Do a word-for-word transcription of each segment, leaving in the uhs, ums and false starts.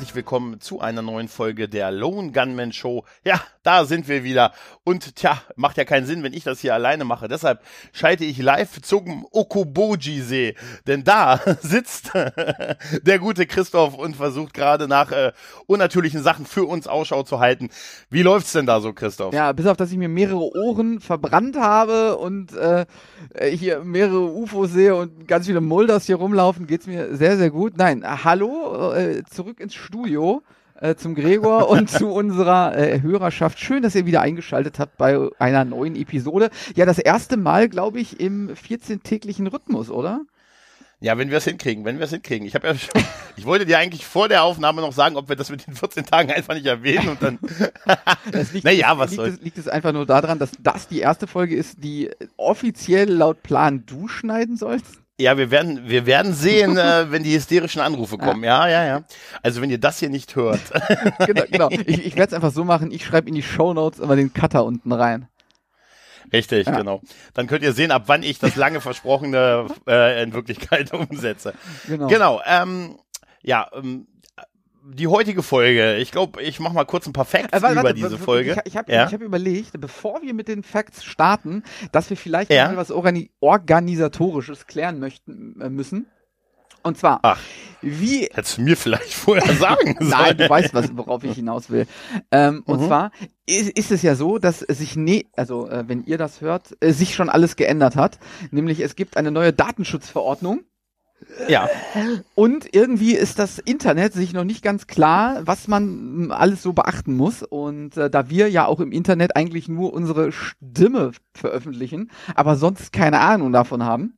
herzlich willkommen zu einer neuen Folge der Lone Gunman Show. Ja, da sind wir wieder. Und tja, macht ja keinen Sinn, wenn ich das hier alleine mache. Deshalb schalte ich live zum Okoboji-See. Denn da sitzt der gute Christoph und versucht gerade nach äh, unnatürlichen Sachen für uns Ausschau zu halten. Wie läuft's denn da so, Christoph? Ja, bis auf, dass ich mir mehrere Ohren verbrannt habe und äh, hier mehrere U F Os sehe und ganz viele Mulders hier rumlaufen, geht's mir sehr, sehr gut. Nein, hallo, äh, zurück ins Studio äh, zum Gregor und zu unserer äh, Hörerschaft. Schön, dass ihr wieder eingeschaltet habt bei einer neuen Episode. Ja, das erste Mal, glaube ich, im vierzehn-täglichen Rhythmus, oder? Ja, wenn wir es hinkriegen, wenn wir es hinkriegen. Ich habe ja schon, ich wollte dir eigentlich vor der Aufnahme noch sagen, ob wir das mit den vierzehn Tagen einfach nicht erwähnen und dann. Das liegt, naja, was liegt soll's. Es, liegt es einfach nur daran, dass das die erste Folge ist, die offiziell laut Plan du schneiden sollst? Ja, wir werden, wir werden sehen, äh, wenn die hysterischen Anrufe kommen. Ja, ja, ja. Also wenn ihr das hier nicht hört. Genau, genau. Ich, ich werde es einfach so machen. Ich schreibe in die Shownotes immer den Cutter unten rein. Richtig, ja. Genau. Dann könnt ihr sehen, ab wann ich das lange Versprochene äh, in Wirklichkeit umsetze. Genau. Genau. Ähm, ja. Ähm, Die heutige Folge, ich glaube, ich mache mal kurz ein paar Facts äh, warte, über diese warte, Folge. Ich, ich habe ja? ich hab überlegt, bevor wir mit den Facts starten, dass wir vielleicht ja? mal was Organi- Organisatorisches klären möchten äh, müssen. Und zwar, Ach, wie... Hättest du mir vielleicht vorher sagen sollen. Nein, du weißt, was, worauf ich hinaus will. Ähm, mhm. Und zwar ist, ist es ja so, dass sich, ne, also äh, wenn ihr das hört, äh, sich schon alles geändert hat. Nämlich es gibt eine neue Datenschutzverordnung. Ja. Und irgendwie ist das Internet sich noch nicht ganz klar, was man alles so beachten muss. Und äh, da wir ja auch im Internet eigentlich nur unsere Stimme veröffentlichen, aber sonst keine Ahnung davon haben,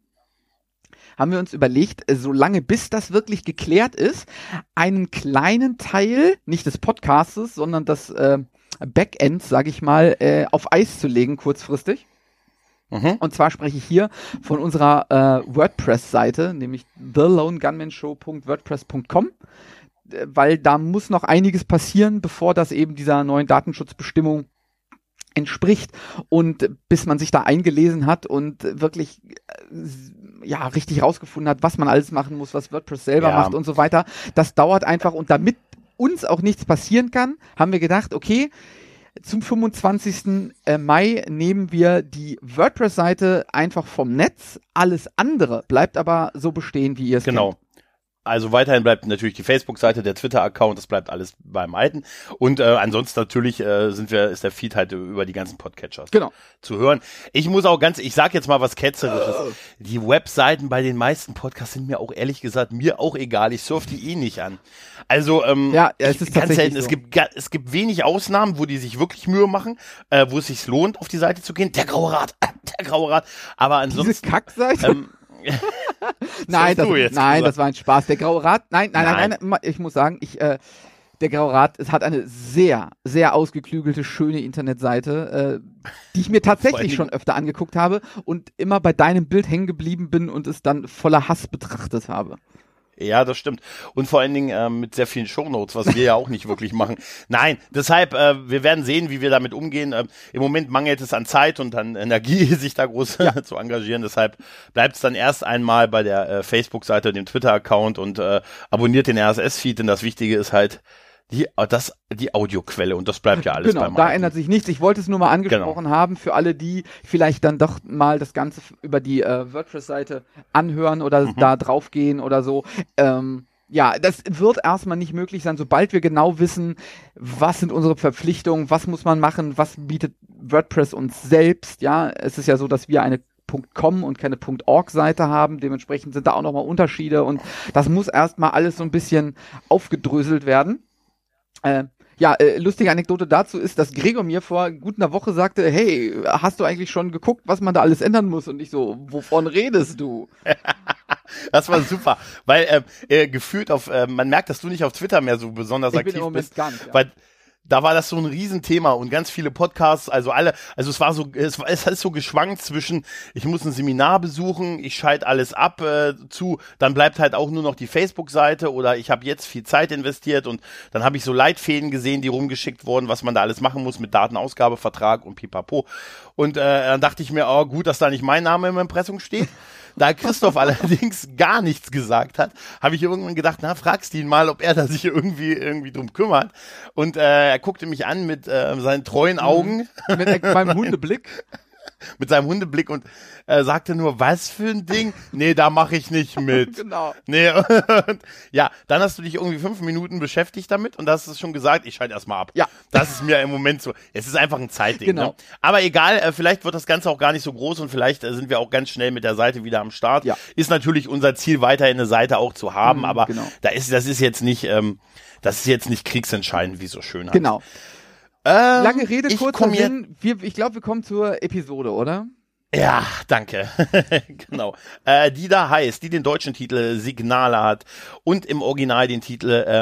haben wir uns überlegt, solange bis das wirklich geklärt ist, einen kleinen Teil, nicht des Podcastes, sondern das äh, Backend, sage ich mal, äh, auf Eis zu legen kurzfristig. Mhm. Und zwar spreche ich hier von unserer äh, WordPress-Seite, nämlich the lone gunman show punkt wordpress punkt com, äh, weil da muss noch einiges passieren, bevor das eben dieser neuen Datenschutzbestimmung entspricht und bis man sich da eingelesen hat und wirklich äh, ja richtig rausgefunden hat, was man alles machen muss, was WordPress selber ja. macht und so weiter. Das dauert einfach und damit uns auch nichts passieren kann, haben wir gedacht, okay, zum fünfundzwanzigsten Mai nehmen wir die WordPress-Seite einfach vom Netz. Alles andere bleibt aber so bestehen, wie ihr es genau. kennt. Also weiterhin bleibt natürlich die Facebook-Seite, der Twitter-Account, das bleibt alles beim Alten. Und äh, ansonsten natürlich äh, sind wir, ist der Feed halt über die ganzen Podcatchers genau. zu hören. Ich muss auch ganz, ich sag jetzt mal was Ketzerisches. Oh. Die Webseiten bei den meisten Podcasts sind mir auch ehrlich gesagt mir auch egal. Ich surfe die eh nicht an. Also ähm, ja, ja, es ist ganz selten. so. Es gibt es gibt wenig Ausnahmen, wo die sich wirklich Mühe machen, äh, wo es sich lohnt, auf die Seite zu gehen. Der Graue Rat, der Graue Rat. Aber ansonsten. Diese Kackseite. Ähm, nein, das, das nein, das war ein Spaß. Der Graue Rat, nein, nein, nein, nein, nein ich muss sagen, ich, äh, der Graue Rat, es hat eine sehr, sehr ausgeklügelte, schöne Internetseite, äh, die ich mir tatsächlich schon öfter angeguckt habe und immer bei deinem Bild hängen geblieben bin und es dann voller Hass betrachtet habe. Ja, das stimmt. Und vor allen Dingen ähm, mit sehr vielen Shownotes, was wir ja auch nicht wirklich machen. Nein, deshalb, äh, wir werden sehen, wie wir damit umgehen. Ähm, Im Moment mangelt es an Zeit und an Energie, sich da groß ja. zu engagieren. Deshalb bleibt es dann erst einmal bei der äh, Facebook-Seite, dem Twitter-Account und äh, abonniert den R S S-Feed, denn das Wichtige ist halt die, das, die Audioquelle und das bleibt ja alles genau, beim da Alten. Ändert sich nichts. Ich wollte es nur mal angesprochen genau. haben für alle, die vielleicht dann doch mal das Ganze über die äh, WordPress-Seite anhören oder mhm. da draufgehen oder so. Ähm, ja, das wird erstmal nicht möglich sein, sobald wir genau wissen, was sind unsere Verpflichtungen, was muss man machen, was bietet WordPress uns selbst. Ja, es ist ja so, dass wir eine .com und keine .org-Seite haben. Dementsprechend sind da auch nochmal Unterschiede und das muss erstmal alles so ein bisschen aufgedröselt werden. Äh, ja, äh, lustige Anekdote dazu ist, dass Gregor mir vor gut einer Woche sagte, hey, hast du eigentlich schon geguckt, was man da alles ändern muss? Und ich so, wovon redest du? Das war super, weil äh, äh, gefühlt auf, äh, man merkt, dass du nicht auf Twitter mehr so besonders ich aktiv bin im Moment bist. Gar nicht, ja. Weil da war das so ein Riesenthema und ganz viele Podcasts, also alle, also es war so, es, es ist so geschwankt zwischen, ich muss ein Seminar besuchen, ich schalte alles ab äh, zu, dann bleibt halt auch nur noch die Facebook-Seite oder ich habe jetzt viel Zeit investiert und dann habe ich so Leitfäden gesehen, die rumgeschickt wurden, was man da alles machen muss mit Datenausgabevertrag und pipapo. Und äh, dann dachte ich mir, oh gut, dass da nicht mein Name im Impressum steht. Da Christoph allerdings gar nichts gesagt hat, habe ich irgendwann gedacht, na, fragst ihn mal, ob er da sich irgendwie irgendwie drum kümmert. Und äh, er guckte mich an mit äh, seinen treuen Augen. Mit meinem Hundeblick. Mit seinem Hundeblick und äh, sagte nur, was für ein Ding? Nee, da mache ich nicht mit. Genau. Nee, und, ja, dann hast du dich irgendwie fünf Minuten beschäftigt damit und hast es schon gesagt, ich schalte erstmal ab. Ja. Das ist mir im Moment so, es ist einfach ein Zeitding. Genau. Ne? Aber egal, äh, vielleicht wird das Ganze auch gar nicht so groß und vielleicht äh, sind wir auch ganz schnell mit der Seite wieder am Start. Ja. Ist natürlich unser Ziel, weiterhin eine Seite auch zu haben, Mhm, aber genau. da ist, das ist jetzt nicht, ähm, das ist jetzt nicht kriegsentscheidend, wie es so schön heißt. Genau. Ähm, Lange Rede, ich kurzer komm jetzt- Sinn. Wir, ich glaube, wir kommen zur Episode, oder? Ja, danke. Genau. Äh, die da heißt, die den deutschen Titel Signale hat und im Original den Titel äh,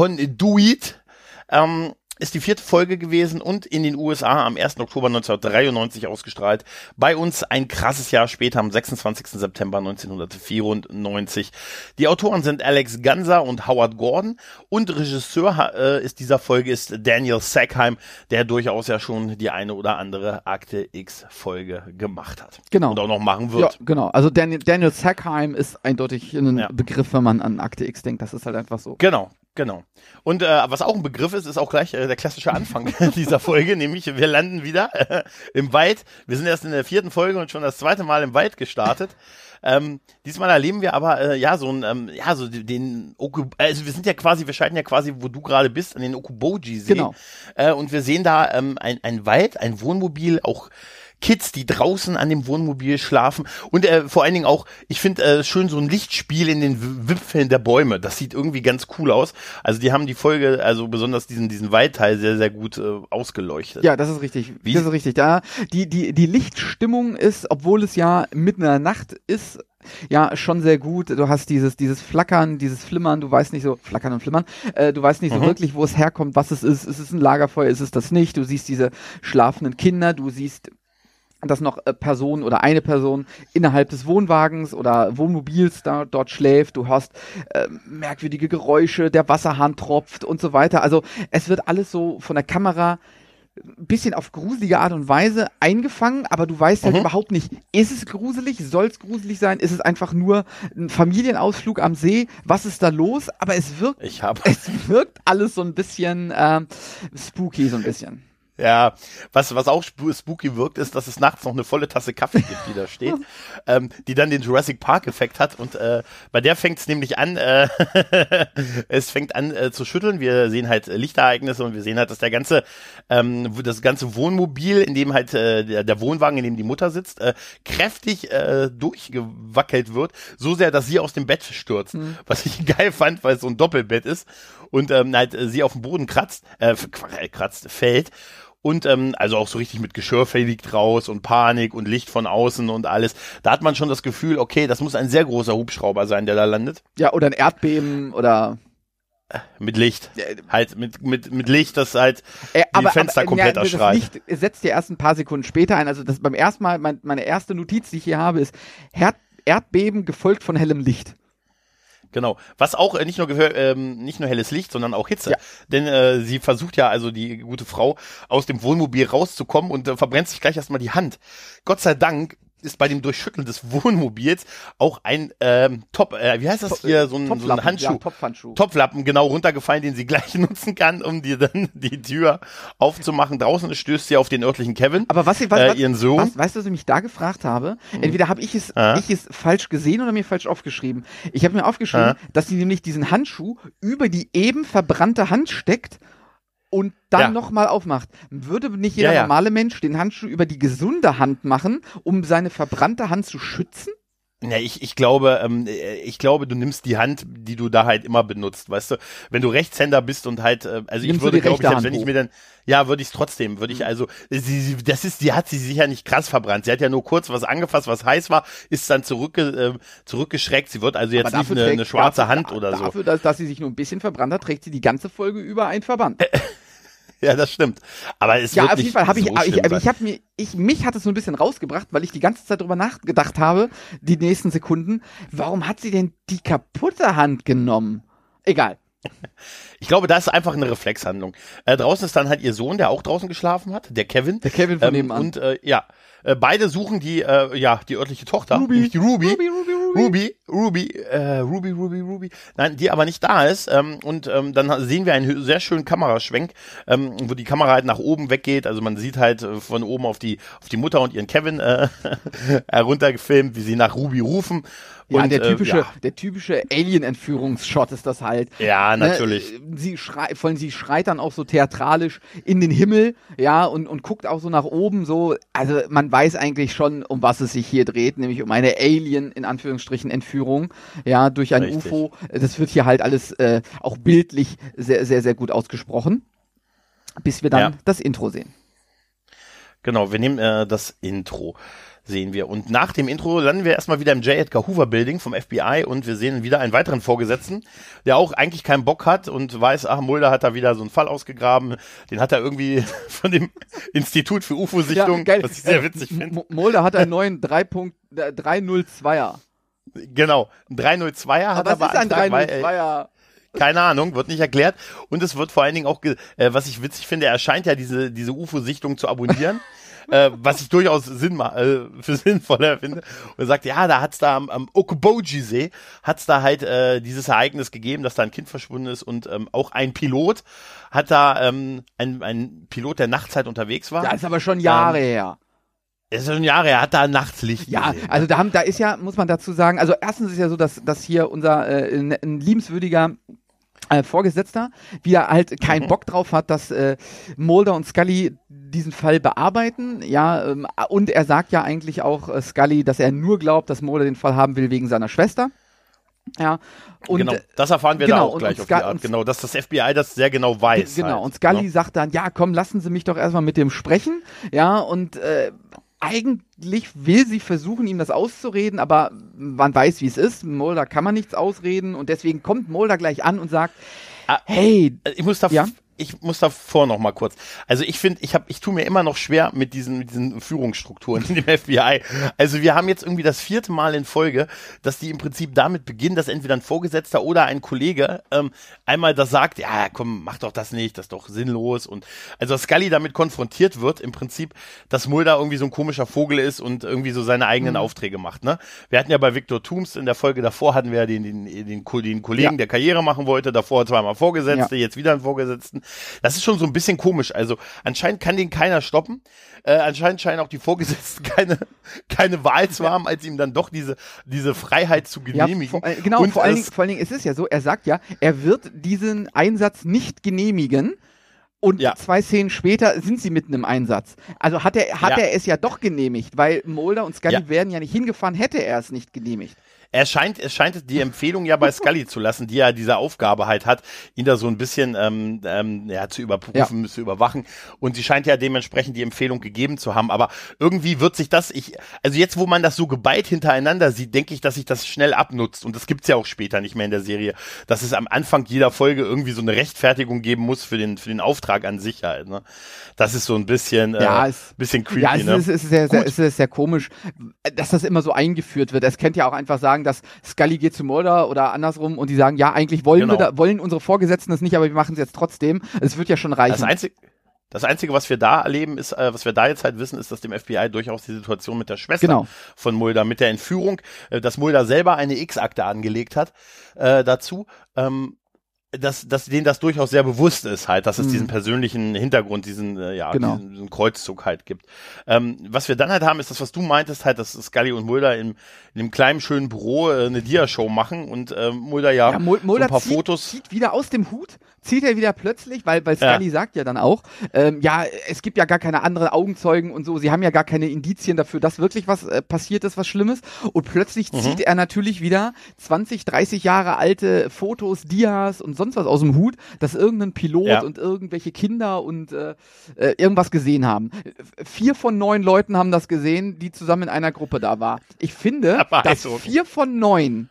Conduit. Ähm, ist die vierte Folge gewesen und in den U S A am ersten Oktober neunzehnhundertdreiundneunzig ausgestrahlt. Bei uns ein krasses Jahr später, am sechsundzwanzigsten September neunzehnhundertvierundneunzig. Die Autoren sind Alex Ganser und Howard Gordon und Regisseur äh, ist dieser Folge ist Daniel Sackheim, der durchaus ja schon die eine oder andere Akte X-Folge gemacht hat. Genau. Und auch noch machen Ja, wird. genau. Also Daniel, Daniel Sackheim ist eindeutig ein Ja. Begriff, wenn man an Akte X denkt. Das ist halt einfach so. Genau. Genau. Und äh, was auch ein Begriff ist, ist auch gleich äh, der klassische Anfang dieser Folge, nämlich wir landen wieder äh, im Wald. Wir sind erst in der vierten Folge und schon das zweite Mal im Wald gestartet. Ähm, diesmal erleben wir aber äh, ja so ein ähm, ja so den Oku, also wir sind ja quasi, wir schalten ja quasi, wo du gerade bist, an den Okuboji-See. Genau. Äh, und wir sehen da ähm, ein, ein Wald, ein Wohnmobil, auch Kids, die draußen an dem Wohnmobil schlafen und äh, vor allen Dingen auch, ich finde äh, schön so ein Lichtspiel in den W- Wipfeln der Bäume. Das sieht irgendwie ganz cool aus. Also die haben die Folge, also besonders diesen diesen Waldteil sehr sehr gut äh, ausgeleuchtet. Ja, das ist richtig. Wie- Das ist richtig. Da die die die Lichtstimmung ist, obwohl es ja mitten in der Nacht ist, ja schon sehr gut. Du hast dieses dieses Flackern, dieses Flimmern. Du weißt nicht so Flackern und Flimmern. Äh, du weißt nicht so Mhm. wirklich, wo es herkommt, was es ist. Ist es ein Lagerfeuer? Ist es das nicht? Du siehst diese schlafenden Kinder. Du siehst dass noch äh, Person oder eine Person innerhalb des Wohnwagens oder Wohnmobils da dort schläft. Du hast äh, merkwürdige Geräusche, der Wasserhahn tropft und so weiter. Also es wird alles so von der Kamera ein bisschen auf gruselige Art und Weise eingefangen, aber du weißt halt Mhm. überhaupt nicht, ist es gruselig, soll es gruselig sein, ist es einfach nur ein Familienausflug am See, was ist da los? Aber es wirkt, Ich habe es wirkt alles so ein bisschen äh, spooky, so ein bisschen. Ja, was, was auch sp- spooky wirkt, ist, dass es nachts noch eine volle Tasse Kaffee gibt, die da steht, ähm, die dann den Jurassic Park-Effekt hat und äh, bei der fängt es nämlich an, äh, es fängt an äh, zu schütteln, wir sehen halt äh, Lichtereignisse und wir sehen halt, dass der ganze, ähm, wo- das ganze Wohnmobil, in dem halt äh, der, der Wohnwagen, in dem die Mutter sitzt, äh, kräftig äh, durchgewackelt wird, so sehr, dass sie aus dem Bett stürzt, Mhm. was ich geil fand, weil es so ein Doppelbett ist und ähm, halt äh, sie auf dem Boden kratzt, äh, kratzt, fällt. Und ähm, also auch so richtig mit Geschirr fliegt raus und Panik und Licht von außen und alles. Da hat man schon das Gefühl, okay, das muss ein sehr großer Hubschrauber sein, der da landet. Ja, oder ein Erdbeben oder Mit Licht. Äh, Halt mit, mit, mit Licht, das halt Äh, die Fenster komplett ja, das erstrahlt. Licht setzt ja erst ein paar Sekunden später ein. Also das beim ersten Mal, mein, meine erste Notiz, die ich hier habe, ist Herd, Erdbeben gefolgt von hellem Licht. Genau. Was auch äh, nicht nur gehör, ähm, nicht nur helles Licht, sondern auch Hitze. Ja. Denn äh, sie versucht ja, also die gute Frau, aus dem Wohnmobil rauszukommen und äh, verbrennt sich gleich erstmal die Hand. Gott sei Dank ist bei dem Durchschütteln des Wohnmobils auch ein ähm, Top, äh, wie heißt das hier, so ein, so ein Topflappen, Handschuh. Ja, Topfhandschuh. Topflappen genau runtergefallen, den sie gleich nutzen kann, um dir dann die Tür aufzumachen. Draußen stößt sie auf den örtlichen Kevin, Aber was, ich- was, äh, was, ihren Sohn. was weißt du, was ich mich da gefragt habe? Entweder habe ich es, Ja. ich es falsch gesehen oder mir falsch aufgeschrieben. Ich habe mir aufgeschrieben, Ja. dass sie nämlich diesen Handschuh über die eben verbrannte Hand steckt und dann Ja. nochmal aufmacht. Würde nicht jeder Ja, ja. normale Mensch den Handschuh über die gesunde Hand machen, um seine verbrannte Hand zu schützen? Ja, ich, ich glaube, ähm, ich glaube, du nimmst die Hand, die du da halt immer benutzt, weißt du? Wenn du Rechtshänder bist und halt, äh, also ich Nimmst du würde, die glaube ich, rechte selbst Hand wenn ich hoch? mir dann, ja, würde ich es trotzdem, würde ich also, sie, sie, das ist, die hat sie sicher nicht krass verbrannt. Sie hat ja nur kurz was angefasst, was heiß war, ist dann zurückge, äh, zurückgeschreckt. Sie wird also jetzt Aber nicht eine, trägt- eine schwarze dafür, Hand oder so. Dafür, dass, dass sie sich nur ein bisschen verbrannt hat, trägt sie die ganze Folge über einen Verband. Ja, das stimmt. Aber es Ja, wird auf nicht jeden Fall habe ich, so ich, schlimm aber sein. ich habe mir, ich, mich hat es so ein bisschen rausgebracht, weil ich die ganze Zeit drüber nachgedacht habe, die nächsten Sekunden, warum hat sie denn die kaputte Hand genommen? Egal. Ich glaube, das ist einfach eine Reflexhandlung. Äh, draußen ist dann halt ihr Sohn, der auch draußen geschlafen hat, der Kevin. Der Kevin von ähm, nebenan. Und äh, ja, äh, beide suchen die, äh, ja, die örtliche Tochter, Ruby. nämlich die Ruby. Ruby, Ruby, Ruby. Ruby, Ruby, äh, Ruby, Ruby, Ruby. Nein, die aber nicht da ist. Ähm, und ähm, dann sehen wir einen sehr schönen Kameraschwenk, ähm, wo die Kamera halt nach oben weggeht. Also man sieht halt äh, von oben auf die auf die Mutter und ihren Kevin äh, heruntergefilmt, wie sie nach Ruby rufen. Ja, Und, der typische, äh, ja. der typische Alien-Entführungsshot ist das halt. Ja, natürlich. Ne? Sie schreit, vor allem sie schreit dann auch so theatralisch in den Himmel, ja, und, und guckt auch so nach oben, so. Also man weiß eigentlich schon, um was es sich hier dreht, nämlich um eine Alien, in Anführungsstrichen, Entführung, ja, durch ein Richtig. U F O. Das wird hier halt alles äh, auch bildlich sehr, sehr, sehr gut ausgesprochen, bis wir dann Ja. das Intro sehen. Genau, wir nehmen äh, das Intro. Sehen wir. Und nach dem Intro landen wir erstmal wieder im J. Edgar Hoover Building vom F B I und wir sehen wieder einen weiteren Vorgesetzten, der auch eigentlich keinen Bock hat und weiß, ach, Mulder hat da wieder so einen Fall ausgegraben. Den hat er irgendwie von dem Institut für U F O-Sichtung, geil. was ich sehr witzig finde. M- Mulder hat einen neuen drei null zweier. Genau, ein drei null zweier hat Aber er was ist ein drei beantragt, null weil, zweier? keine Ahnung, wird nicht erklärt. Und es wird vor allen Dingen auch, ge- äh, was ich witzig finde, er scheint ja diese, diese U F O-Sichtung zu abonnieren. äh, was ich durchaus Sinn ma- äh, für sinnvoller finde. Und er sagt, ja, da hat's da am, am Okoboji-See, hat's da halt äh, dieses Ereignis gegeben, dass da ein Kind verschwunden ist und ähm, auch ein Pilot hat da, ähm, ein, ein Pilot, der nachts halt unterwegs war. Das ist aber schon Jahre Ähm, her. Das ist schon Jahre, er hat da nachts Licht Ja, gesehen. also da haben, da ist ja, muss man dazu sagen, also erstens ist ja so, dass, dass hier unser äh, ein, ein liebenswürdiger äh, Vorgesetzter wieder halt keinen Mhm. Bock drauf hat, dass äh, Mulder und Scully diesen Fall bearbeiten, ja, ähm, und er sagt ja eigentlich auch äh, Scully, dass er nur glaubt, dass Mulder den Fall haben will wegen seiner Schwester. Ja, und genau, das erfahren wir genau, da auch und- gleich und auf die Sky- Art. und- Genau, dass das F B I das sehr genau weiß. Genau, halt, und Scully ne? sagt dann, ja, komm, lassen Sie mich doch erstmal mit dem sprechen, ja, und äh, eigentlich will sie versuchen, ihm das auszureden, aber man weiß, wie es ist, Mulder kann man nichts ausreden und deswegen kommt Mulder gleich an und sagt, Ah, hey, Ich muss da, Ja? ich muss davor noch mal kurz. Also ich finde, ich habe, ich tue mir immer noch schwer mit diesen, mit diesen Führungsstrukturen in dem F B I. Also wir haben jetzt irgendwie das vierte Mal in Folge, dass die im Prinzip damit beginnen, dass entweder ein Vorgesetzter oder ein Kollege ähm, einmal das sagt, ja komm, mach doch das nicht, das ist doch sinnlos. Und also dass Scully damit konfrontiert wird, im Prinzip, dass Mulder irgendwie so ein komischer Vogel ist und irgendwie so seine eigenen Mhm. Aufträge macht. Ne? Wir hatten ja bei Victor Toombs in der Folge davor hatten wir ja den, den, den, Ko- den Kollegen, Ja. der Karriere machen wollte, davor zweimal Vorgesetzte, jetzt wieder einen Vorgesetzten. Das ist schon so ein bisschen komisch. Also anscheinend kann den keiner stoppen. Äh, anscheinend scheinen auch die Vorgesetzten keine, keine Wahl zu haben, als ihm dann doch diese, diese Freiheit zu ja, genehmigen. vor, äh, genau, Und vor allen, es- Dingen, vor allen Dingen ist es ja so, er sagt ja, er wird diesen Einsatz nicht genehmigen. Und Ja. zwei Szenen später sind sie mitten im Einsatz. Also hat er, hat Ja. er es ja doch genehmigt, weil Mulder und Scully Ja. wären ja nicht hingefahren, hätte er es nicht genehmigt. Er scheint, es scheint die Empfehlung ja bei Scully zu lassen, die ja diese Aufgabe halt hat, ihn da so ein bisschen ähm, ähm, ja, zu überprüfen, zu überwachen. Und sie scheint ja dementsprechend die Empfehlung gegeben zu haben. Aber irgendwie wird sich das, ich, also jetzt, wo man das so geballt hintereinander sieht, denke ich, dass sich das schnell abnutzt. Und das gibt's ja auch später nicht mehr in der Serie, dass es am Anfang jeder Folge irgendwie so eine Rechtfertigung geben muss für den für den Auftrag an sich halt. Ne? Das ist so ein bisschen, äh, Ja, es- bisschen creepy. Ja, es, ne? ist, es, ist sehr, sehr, Gut. es ist sehr komisch, dass das immer so eingeführt wird. Es könnte ja auch einfach sagen, dass Scully geht zu Mulder oder andersrum und die sagen, ja, eigentlich wollen Genau. wir da, wollen unsere Vorgesetzten das nicht, aber wir machen es jetzt trotzdem. Es wird ja schon reichen. Das Einzige, das Einzige, was wir da erleben, ist, äh, was wir da jetzt halt wissen, ist, dass dem F B I durchaus die Situation mit der Schwester Genau. von Mulder, mit der Entführung, äh, dass Mulder selber eine X-Akte angelegt hat äh, dazu, ähm, dass, dass denen das durchaus sehr bewusst ist halt, dass es Mhm. diesen persönlichen Hintergrund, diesen, äh, ja, Genau. diesen, diesen Kreuzzug halt gibt. Ähm, was wir dann halt haben, ist das, was du meintest, halt, dass Scully und Mulder in, in einem kleinen, schönen Büro äh, eine Dia-Show machen und äh, Mulder ja, Ja, Mul- so Mulder ein paar zieht, Fotos. zieht wieder aus dem Hut, zieht er wieder plötzlich, weil, weil Ja. Scully sagt ja dann auch, ähm, ja, es gibt ja gar keine anderen Augenzeugen und so, sie haben ja gar keine Indizien dafür, dass wirklich was äh, passiert ist, was Schlimmes. Und plötzlich Mhm. zieht er natürlich wieder zwanzig, dreißig Jahre alte Fotos, Dias und sonst was aus dem Hut, dass irgendein Pilot Ja. und irgendwelche Kinder und äh, äh, irgendwas gesehen haben. Vier von neun Leuten haben das gesehen, die zusammen in einer Gruppe da war. Ich finde, Aber dass also- vier von neun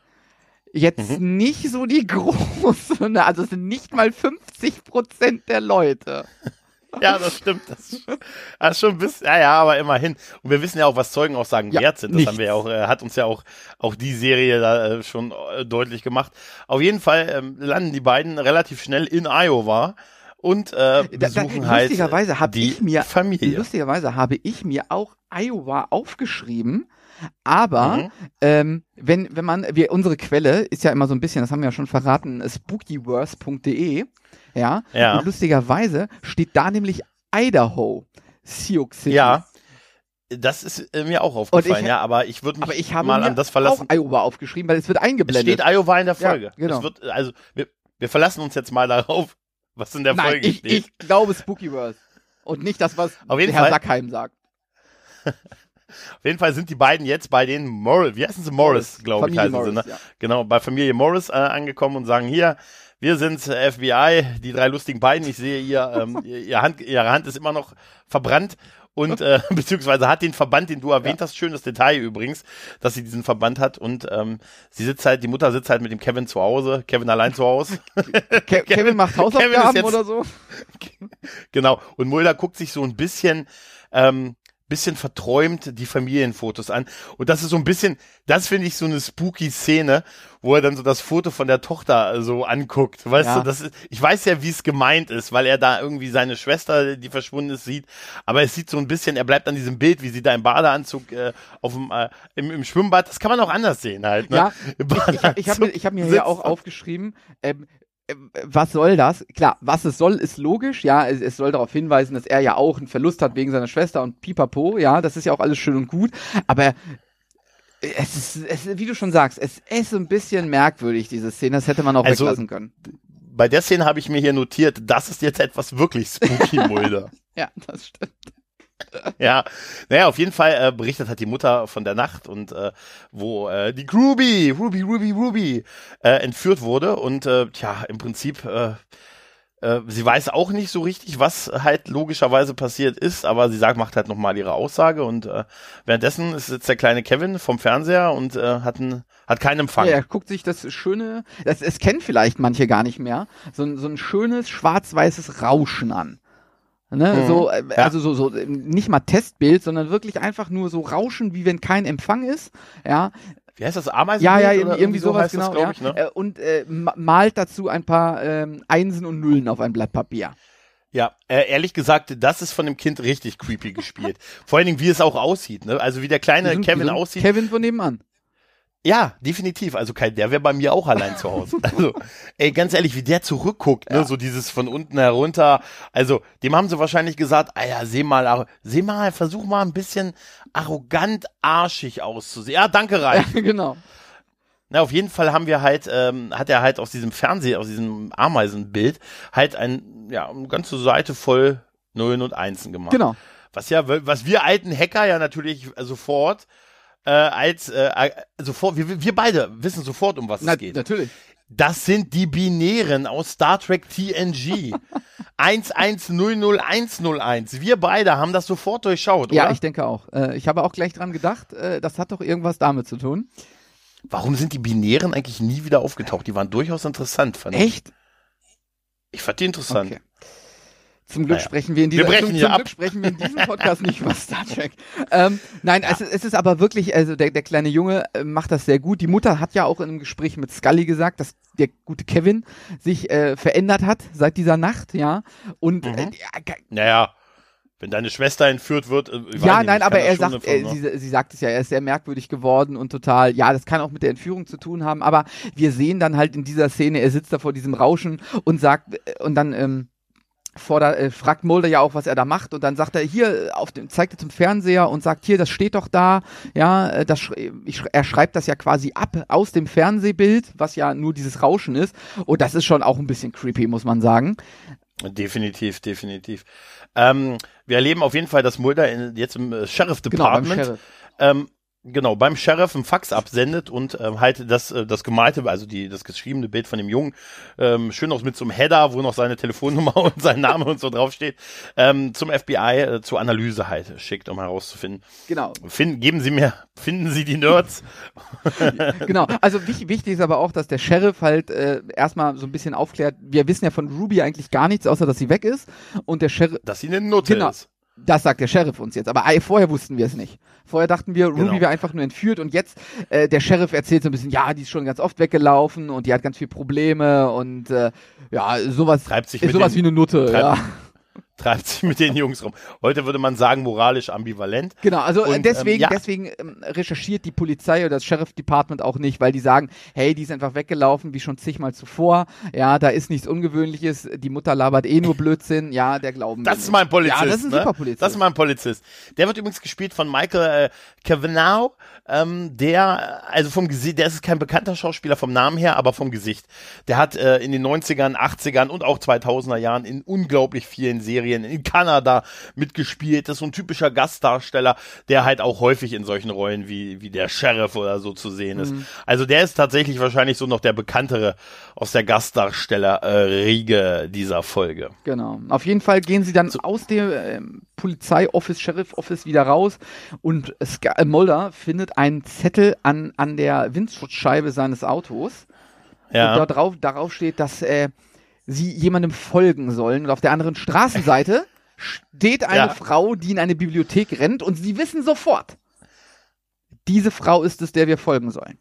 jetzt Mhm. nicht so die große, ne, also es sind nicht mal fünfzig Prozent der Leute. Ja, das stimmt. Das, das ist schon ein bisschen, ja, ja, aber immerhin. Und wir wissen ja auch, was Zeugenaussagen Ja, wert sind. Das nichts. haben wir ja auch, äh, hat uns ja auch, auch die Serie da äh, schon äh, deutlich gemacht. Auf jeden Fall ähm, landen die beiden relativ schnell in Iowa und äh, besuchen da, da, halt lustigerweise hab die ich mir, Familie. Lustigerweise habe ich mir auch Iowa aufgeschrieben, aber Mhm. ähm, wenn, wenn man, wir, unsere Quelle ist ja immer so ein bisschen, das haben wir ja schon verraten, spookyverse punkt de, ja, Ja. und lustigerweise steht da nämlich Idaho, Sioux City. Ja, das ist äh, mir auch aufgefallen, ich- ja, aber ich würde mich Aber ich habe mal mir an das verlassen. auch Iowa aufgeschrieben, weil es wird Es eingeblendet. steht Iowa in der Ja, Folge. genau. Es wird, also wir, wir verlassen uns jetzt mal darauf, was in der Nein, Folge ich, steht. ich glaube Spookyverse. Und nicht das, was Auf jeden Herr Fall. Sackheim sagt. Auf jeden Fall sind die beiden jetzt bei den Morris, wie heißen sie? Morris, glaube ich, Familie heißen sie, ne? Morris, ja. Genau, bei Familie Morris äh, angekommen und sagen, hier, wir sind äh, F B I, die drei lustigen beiden. Ich sehe, ihr, ähm, ihr, ihr Hand, ihre Hand ist immer noch verbrannt und äh, beziehungsweise hat den Verband, den du erwähnt hast, schönes Detail übrigens, dass sie diesen Verband hat und ähm, sie sitzt halt, die Mutter sitzt halt mit dem Kevin zu Hause, Kevin allein zu Hause. Ke Kevin macht Kevin ist Hausaufgaben jetzt- oder so. Genau. Und Mulder guckt sich so ein bisschen, ähm, bisschen verträumt die Familienfotos an. Und das ist so ein bisschen, das finde ich so eine spooky Szene, wo er dann so das Foto von der Tochter so anguckt. Weißt Ja. du, das ist, ich weiß ja, wie es gemeint ist, weil er da irgendwie seine Schwester, die verschwunden ist, sieht. Aber es sieht so ein bisschen, er bleibt an diesem Bild, wie sie da im Badeanzug äh, auf dem, äh, im, im Schwimmbad. Das kann man auch anders sehen halt. Ne? Ja, Im Ich, ich habe ich hab mir, ich hab mir hier sitzt auch und- aufgeschrieben, ähm, äh, was soll das? Klar, was es soll, ist logisch, ja, es, es soll darauf hinweisen, dass er ja auch einen Verlust hat wegen seiner Schwester und pipapo, ja, das ist ja auch alles schön und gut, aber es ist, es, wie du schon sagst, es ist ein bisschen merkwürdig, diese Szene, das hätte man auch Also, weglassen können. Bei der Szene habe ich mir hier notiert, das ist jetzt etwas wirklich spooky, Mulder. Ja, das stimmt. Ja, naja, auf jeden Fall äh, berichtet hat die Mutter von der Nacht und äh, wo äh, die Ruby, Ruby, Ruby, Ruby äh, entführt wurde und äh, tja, im Prinzip äh, äh, sie weiß auch nicht so richtig, was halt logischerweise passiert ist, aber sie sagt, macht halt nochmal ihre Aussage und äh, währenddessen ist jetzt der kleine Kevin vom Fernseher und äh, hat, ein, hat keinen Empfang. Ja, er guckt sich das schöne, das, es kennen vielleicht manche gar nicht mehr, so, ein- so ein schönes schwarz-weißes Rauschen an. Ne, Mhm. so, äh, Ja. also so, so, äh, nicht mal Testbild, sondern wirklich einfach nur so Rauschen, wie wenn kein Empfang ist, ja. Wie heißt das? Ameisen? Ja, ja, oder irgendwie, irgendwie so sowas, heißt das, genau, glaub ich, ja. ne? Äh, Und äh, ma- malt dazu ein paar ähm, Einsen und Nullen auf ein Blatt Papier. Ja, äh, ehrlich gesagt, das ist von dem Kind richtig creepy gespielt. Vor allen Dingen, wie es auch aussieht, ne? Also wie der kleine Wie so ein- Kevin wie so ein aussieht. Kevin von nebenan. Ja, definitiv. Also Kai, der wäre bei mir auch allein zu Hause. Also, ey, ganz ehrlich, wie der zurückguckt, ne, Ja. so dieses von unten herunter. Also, dem haben sie wahrscheinlich gesagt, ah ja, seh mal, ar- seh mal, versuch mal ein bisschen arrogant arschig auszusehen. Ja, danke, Reich. Ja, genau. Na, auf jeden Fall haben wir halt, ähm, hat er halt aus diesem Fernseh, aus diesem Ameisenbild halt ein, ja, eine ganze Seite voll Nullen und Einsen gemacht. Genau. Was ja, was wir alten Hacker ja natürlich sofort äh, als äh, sofort, wir, wir beide wissen sofort, um was Na, es geht. natürlich. Das sind die Binären aus Star Trek T N G. eins eins null null eins null eins. Wir beide haben das sofort durchschaut, Ja, oder? ich denke auch. Äh, ich habe auch gleich dran gedacht, äh, das hat doch irgendwas damit zu tun. Warum sind die Binären eigentlich nie wieder aufgetaucht? Die waren durchaus interessant, fand ich. Echt? Ich fand die interessant. Okay. Zum Glück Naja. sprechen wir in Wir dieser brechen zum, hier zum ab. Glück sprechen wir in diesem Podcast nicht über Star Trek. Ähm, nein, es, es ist aber wirklich, also der, der kleine Junge äh, macht das sehr gut. Die Mutter hat ja auch in einem Gespräch mit Scully gesagt, dass der gute Kevin sich äh, verändert hat seit dieser Nacht, ja. Und Mhm. äh, ja, ge- Naja, wenn deine Schwester entführt wird, äh, ich weiß ja, nicht, nein, ich aber kann das er schon sagt, davon, äh, ne? sie, sie sagt es ja, er ist sehr merkwürdig geworden und total, ja, das kann auch mit der Entführung zu tun haben, aber wir sehen dann halt in dieser Szene, er sitzt da vor diesem Rauschen und sagt, äh, und dann ähm, fordert, äh, fragt Mulder ja auch, was er da macht und dann sagt er, hier, auf dem, zeigt er zum Fernseher und sagt, hier, das steht doch da, ja, äh, das, sch- ich, sch- er schreibt das ja quasi ab aus dem Fernsehbild, was ja nur dieses Rauschen ist und das ist schon auch ein bisschen creepy, muss man sagen. Definitiv, definitiv. Ähm, wir erleben auf jeden Fall, dass Mulder in, jetzt im äh, Sheriff Genau, beim Department Sheriff. ähm, genau, beim Sheriff ein Fax absendet und ähm, halt das, äh, das gemalte, also die, das geschriebene Bild von dem Jungen, ähm, schön aus mit so einem Header, wo noch seine Telefonnummer und sein Name und so draufsteht, ähm, zum F B I äh, zur Analyse halt schickt, um herauszufinden. Genau. Finden, geben Sie mir, finden Sie die Nerds. Genau, also wichtig, wichtig ist aber auch, dass der Sheriff halt äh, erstmal so ein bisschen aufklärt, wir wissen ja von Ruby eigentlich gar nichts, außer dass sie weg ist und der Sheriff... Dass sie eine Nutte genau. ist. Das sagt der Sheriff uns jetzt, aber äh, vorher wussten wir es nicht. Vorher dachten wir, Ruby Genau. wäre einfach nur entführt und jetzt, äh, der Sheriff erzählt so ein bisschen, ja, die ist schon ganz oft weggelaufen und die hat ganz viele Probleme und äh, ja, sowas, Treibt sich ist mit sowas den- wie eine Nutte, treibt- ja. Treibt sich mit den Jungs rum. Heute würde man sagen, moralisch ambivalent. Genau, also äh, Und, deswegen, ähm, ja. deswegen ähm, recherchiert die Polizei oder das Sheriff Department auch nicht, weil die sagen, hey, die ist einfach weggelaufen, wie schon zigmal zuvor. Ja, da ist nichts Ungewöhnliches. Die Mutter labert eh nur Blödsinn. Ja, der glauben wir Das ist nicht. mein Polizist. Ja, das ist ein ne? super Polizist. Das ist mein Polizist. Der wird übrigens gespielt von Michael äh, Cavanaugh, ähm, der, also vom Gesicht, der ist kein bekannter Schauspieler vom Namen her, aber vom Gesicht. Der hat äh, in den neunzigern, achtzigern und auch zweitausender Jahren in unglaublich vielen Serien in Kanada mitgespielt. Das ist so ein typischer Gastdarsteller, der halt auch häufig in solchen Rollen wie, wie der Sheriff oder so zu sehen ist. Mhm. Also der ist tatsächlich wahrscheinlich so noch der bekanntere aus der Gastdarsteller-Riege dieser Folge. Genau. Auf jeden Fall gehen sie dann aus dem ähm, Polizei-Office, Sheriff-Office wieder raus und Sc- äh, Mulder findet einen Zettel an, an der Windschutzscheibe seines Autos. Ja. Und da drauf, darauf steht, dass äh, sie jemandem folgen sollen. Und auf der anderen Straßenseite steht eine Ja. Frau, die in eine Bibliothek rennt und sie wissen sofort, diese Frau ist es, der wir folgen sollen.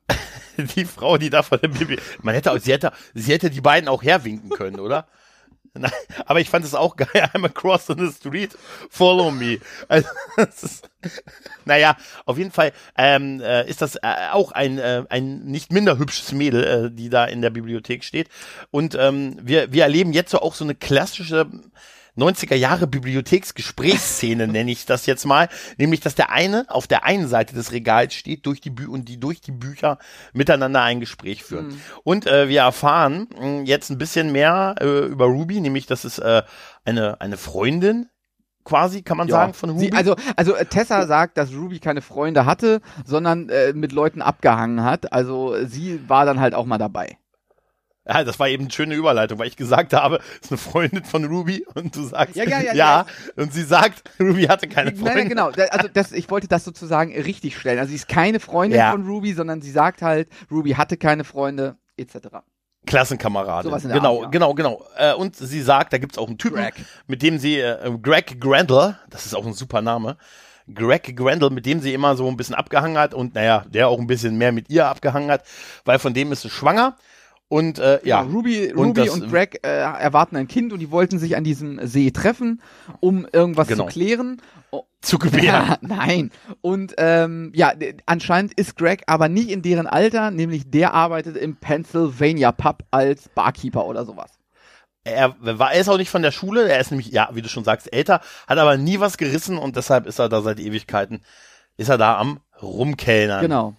Die Frau, die da vor der Bibliothek. Man hätte, auch- sie hätte, sie hätte die beiden auch herwinken können, oder? Nein, aber ich fand es auch geil. I'm across the street, follow me. Also, das ist, naja, auf jeden Fall ähm, äh, ist das äh, auch ein, äh, ein nicht minder hübsches Mädel, äh, die da in der Bibliothek steht. Und ähm, wir, wir erleben jetzt so auch so eine klassische neunziger Jahre Bibliotheksgesprächsszene, nenne ich das jetzt mal, nämlich, dass der eine auf der einen Seite des Regals steht durch die Bü und die durch die Bücher miteinander ein Gespräch führen. Mhm. Und äh, wir erfahren mh, jetzt ein bisschen mehr äh, über Ruby, nämlich, das ist äh, eine eine Freundin quasi, kann man Ja. sagen, von Ruby. Sie, also, also äh, Tessa sagt, dass Ruby keine Freunde hatte, sondern äh, mit Leuten abgehangen hat. Also sie war dann halt auch mal dabei. Ja, das war eben eine schöne Überleitung, weil ich gesagt habe, es ist eine Freundin von Ruby und du sagst, Ja, ja, ja, ja. und sie sagt, Ruby hatte keine Nein, Freundin. nein, genau. Da- Also das, ich wollte das sozusagen richtig stellen. Also sie ist keine Freundin Ja. von Ruby, sondern sie sagt halt, Ruby hatte keine Freunde, et cetera. Klassenkameradin. Sowas in der Genau, Art, ja. genau, genau. Äh, und sie sagt, da gibt's auch einen Typen, Greg. mit dem sie, äh, Greg Grendel, das ist auch ein super Name, Greg Grendel, mit dem sie immer so ein bisschen abgehangen hat und naja, der auch ein bisschen mehr mit ihr abgehangen hat, weil von dem ist sie schwanger. Und äh, ja, Genau, Ruby, Und Ruby das- und Greg äh, erwarten ein Kind und die wollten sich an diesem See treffen, um irgendwas Genau. zu klären. Oh, zu gebären. ja, nein. Und ähm, ja, d- anscheinend ist Greg aber nicht in deren Alter, nämlich der arbeitet im Pennsylvania Pub als Barkeeper oder sowas. Er, war, er ist auch nicht von der Schule, er ist nämlich, ja, wie du schon sagst, älter, hat aber nie was gerissen und deshalb ist er da seit Ewigkeiten, ist er da am Rumkellnern. Genau.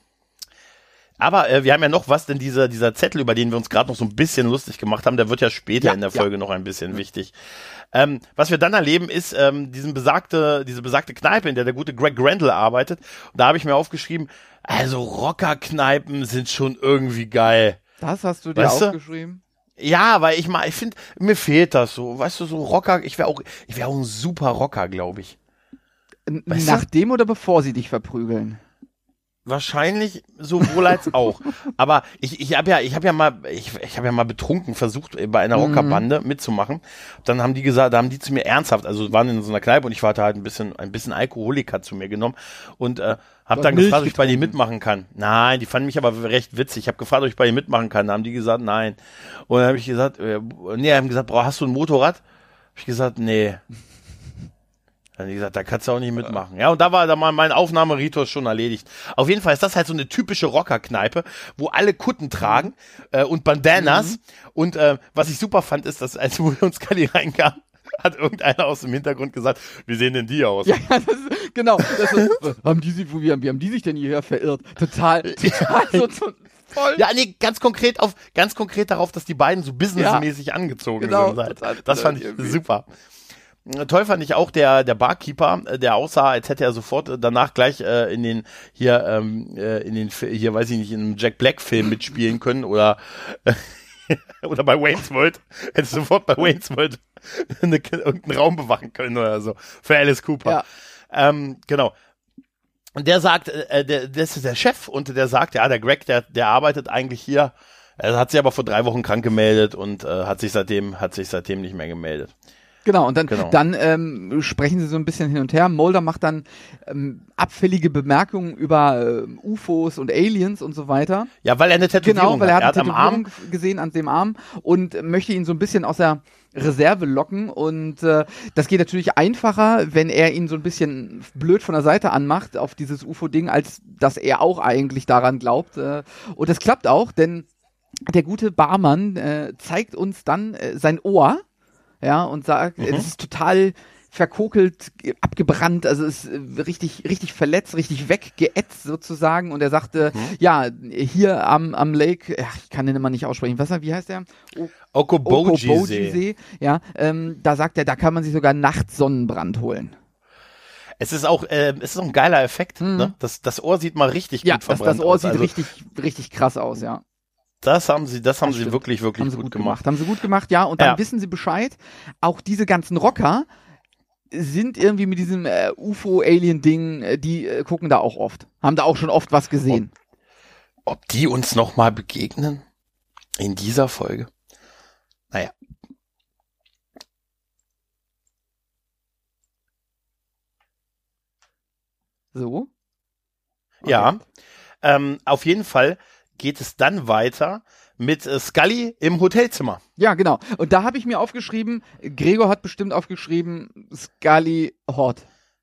Aber äh, wir haben ja noch was, denn dieser, dieser Zettel, über den wir uns gerade noch so ein bisschen lustig gemacht haben, der wird ja später Ja, in der ja. Folge noch ein bisschen wichtig. Ähm, was wir dann erleben, ist ähm, diesen besagte, diese besagte Kneipe, in der der gute Greg Grendel arbeitet. Und da habe ich mir aufgeschrieben, also Rockerkneipen sind schon irgendwie geil. Das hast du dir Weißt du? aufgeschrieben? Ja, weil ich mal, ich finde, mir fehlt das so. Weißt du, so Rocker, ich wäre auch, ich wäre auch ein super Rocker, glaube ich. N- Weißt du? Nachdem oder bevor sie dich verprügeln? Wahrscheinlich sowohl als auch. Aber ich, ich habe ja, ich habe ja mal, ich, ich habe ja mal betrunken versucht, bei einer Mhm. Rockerbande mitzumachen. Dann haben die gesagt, da haben die zu mir ernsthaft, also waren in so einer Kneipe und ich hatte halt ein bisschen, ein bisschen Alkoholiker zu mir genommen und äh, habe hast dann Milch gefragt, ob ich bei denen getrunken. mitmachen kann. Nein, die fanden mich aber recht witzig. Ich habe gefragt, ob ich bei denen mitmachen kann. Da haben die gesagt, nein. Und dann habe ich gesagt, äh, nee, haben gesagt, brauch, hast du ein Motorrad? Habe ich gesagt, nee. Dann haben die gesagt, da kannst du auch nicht mitmachen. Ja, und da war da mal mein Aufnahmeritus schon erledigt. Auf jeden Fall ist das halt so eine typische Rockerkneipe, wo alle Kutten tragen äh, und Bandanas. Und äh, was ich super fand, ist, dass als wir uns Kali reinkam, hat irgendeiner aus dem Hintergrund gesagt, wie sehen denn die aus? Ja, ja, das ist, genau. Das ist, haben die, sich- wie, haben, wie haben die sich denn hierher verirrt? Total, total so, so voll. Ja, nee, ganz konkret auf, ganz konkret darauf, dass die beiden so businessmäßig angezogen genau, sind. Halt. total Das fand ich irgendwie. super. toll fand ich auch der, der Barkeeper, der aussah, als hätte er sofort danach gleich äh, in den, hier, ähm, äh, in den, hier weiß ich nicht, in einem Jack Black Film mitspielen können oder, oder bei Wayne's World, hätte sofort bei Wayne's World eine, irgendeinen Raum bewachen können oder so, für Alice Cooper. Ja. Ähm, genau. Und der sagt, äh, der, das ist der Chef und der sagt, ja, der Greg, der, der arbeitet eigentlich hier, er hat sich aber vor drei Wochen krank gemeldet und äh, hat sich seitdem, hat sich seitdem nicht mehr gemeldet. Genau, und dann, Genau. dann ähm, sprechen sie so ein bisschen hin und her. Mulder macht dann ähm, abfällige Bemerkungen über äh, U F Os und Aliens und so weiter. Ja, weil er eine Tätowierung Genau, weil er hat, hat. eine Er hat am Tätowierung Arm, gesehen an dem Arm und möchte ihn so ein bisschen aus der Reserve locken. Und äh, das geht natürlich einfacher, wenn er ihn so ein bisschen blöd von der Seite anmacht auf dieses U F O-Ding, als dass er auch eigentlich daran glaubt. Äh, und das klappt auch, denn der gute Barmann äh, zeigt uns dann äh, sein Ohr. Ja, und sagt, Mhm. es ist total verkokelt, ge- abgebrannt, also es ist äh, richtig, richtig verletzt, richtig weggeätzt sozusagen. Und er sagte, Mhm. ja, hier am, am Lake, ja, ich kann den immer nicht aussprechen, was, wie heißt der? O- Okoboji-See. Okoboji-See, ja, ähm, da sagt er, da kann man sich sogar nachts Sonnenbrand holen. Es ist auch, äh, es ist auch ein geiler Effekt. Mhm. Ne? Das, das Ohr sieht mal richtig Ja, gut das, verbrannt das Ohr aus. sieht Also, richtig, richtig krass aus, ja. das haben sie, das haben Das sie stimmt. wirklich, wirklich Haben sie gut, gut gemacht. gemacht. Haben sie gut gemacht, ja. Und dann Ja. wissen sie Bescheid. Auch diese ganzen Rocker sind irgendwie mit diesem äh, U F O-Alien-Ding, äh, die äh, gucken da auch oft. Haben da auch schon oft was gesehen. Ob die uns nochmal begegnen? In dieser Folge? Naja. So. Ja. Ähm, auf jeden Fall geht es dann weiter mit äh, Scully im Hotelzimmer. Ja, genau. Und da habe ich mir aufgeschrieben, Gregor hat bestimmt aufgeschrieben, Scully hot.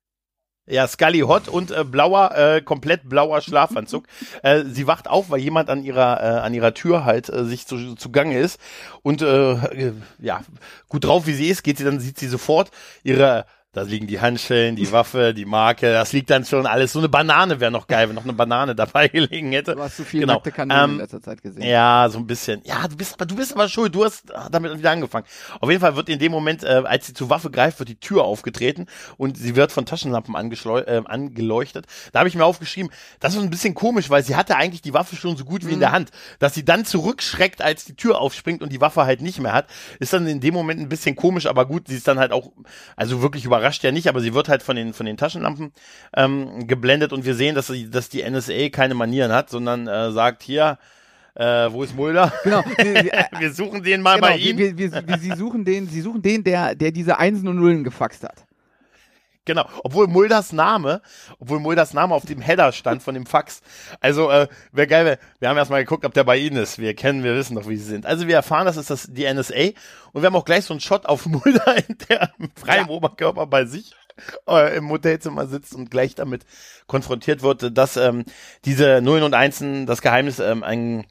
Ja, Scully hot und äh, blauer, äh, komplett blauer Schlafanzug. äh, sie wacht auf, weil jemand an ihrer äh, an ihrer Tür halt äh, sich zu, zu Gange ist und äh, äh, ja, gut drauf wie sie ist, geht sie dann sieht sie sofort ihre, da liegen die Handschellen, die Waffe, die Marke, das liegt dann schon alles. So eine Banane wäre noch geil, wenn noch eine Banane dabei gelegen hätte. Du hast zu viel Genau. nackte Kanäle Ähm, in letzter Zeit gesehen. Ja, so ein bisschen. Ja, du bist aber, du bist aber schuld. Du hast damit wieder angefangen. Auf jeden Fall wird in dem Moment, äh, als sie zur Waffe greift, wird die Tür aufgetreten und sie wird von Taschenlampen angeschleu- äh, angeleuchtet. Da habe ich mir aufgeschrieben, das ist ein bisschen komisch, weil sie hatte eigentlich die Waffe schon so gut wie Mhm. in der Hand. Dass sie dann zurückschreckt, als die Tür aufspringt und die Waffe halt nicht mehr hat, ist dann in dem Moment ein bisschen komisch, aber gut, sie ist dann halt auch, also wirklich überrascht ja nicht, aber sie wird halt von den von den Taschenlampen ähm, geblendet und wir sehen, dass, sie, dass die N S A keine Manieren hat, sondern äh, sagt, hier, Äh, wo ist Mulder? Genau. Wir, wir, Wir suchen den mal genau, bei ihm. wir, wir, wir, sie suchen den, sie suchen den, der, der diese Einsen und Nullen gefaxt hat. Genau, obwohl Mulders Name, obwohl Mulders Name auf dem Header stand von dem Fax. Also, äh, wäre geil, wär, wir haben erstmal geguckt, ob der bei Ihnen ist. Wir kennen, wir wissen doch, wie sie sind. Also, wir erfahren, das ist das, die N S A und wir haben auch gleich so einen Shot auf Mulder, in der im freien Ja. Oberkörper bei sich äh, im Hotelzimmer sitzt und gleich damit konfrontiert wird, dass ähm, diese Nullen und Einsen, das Geheimnis, ähm, ein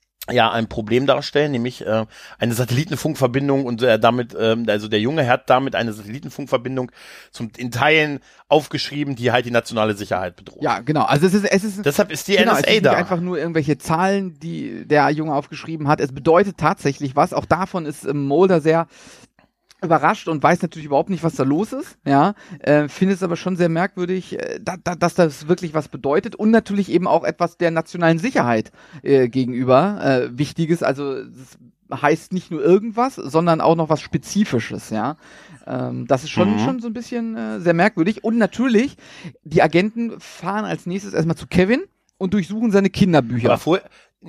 ja ein Problem darstellen, nämlich äh, eine Satellitenfunkverbindung und äh, damit, ähm, also der Junge hat damit eine Satellitenfunkverbindung zum in Teilen aufgeschrieben, die halt die nationale Sicherheit bedroht. Ja, genau. Also es ist, es ist Deshalb ist die genau, N S A es ist da. nicht einfach nur irgendwelche Zahlen, die der Junge aufgeschrieben hat. Es bedeutet tatsächlich was. Auch davon ist ähm, Mulder sehr überrascht und weiß natürlich überhaupt nicht, was da los ist. Ja, äh, finde es aber schon sehr merkwürdig, äh, da, da, dass das wirklich was bedeutet und natürlich eben auch etwas der nationalen Sicherheit äh, gegenüber äh, Wichtiges. Also das heißt nicht nur irgendwas, sondern auch noch was Spezifisches. Ja, ähm, das ist schon Mhm. schon so ein bisschen äh, sehr merkwürdig. Und natürlich, die Agenten fahren als nächstes erstmal zu Kevin und durchsuchen seine Kinderbücher. Aber vorher,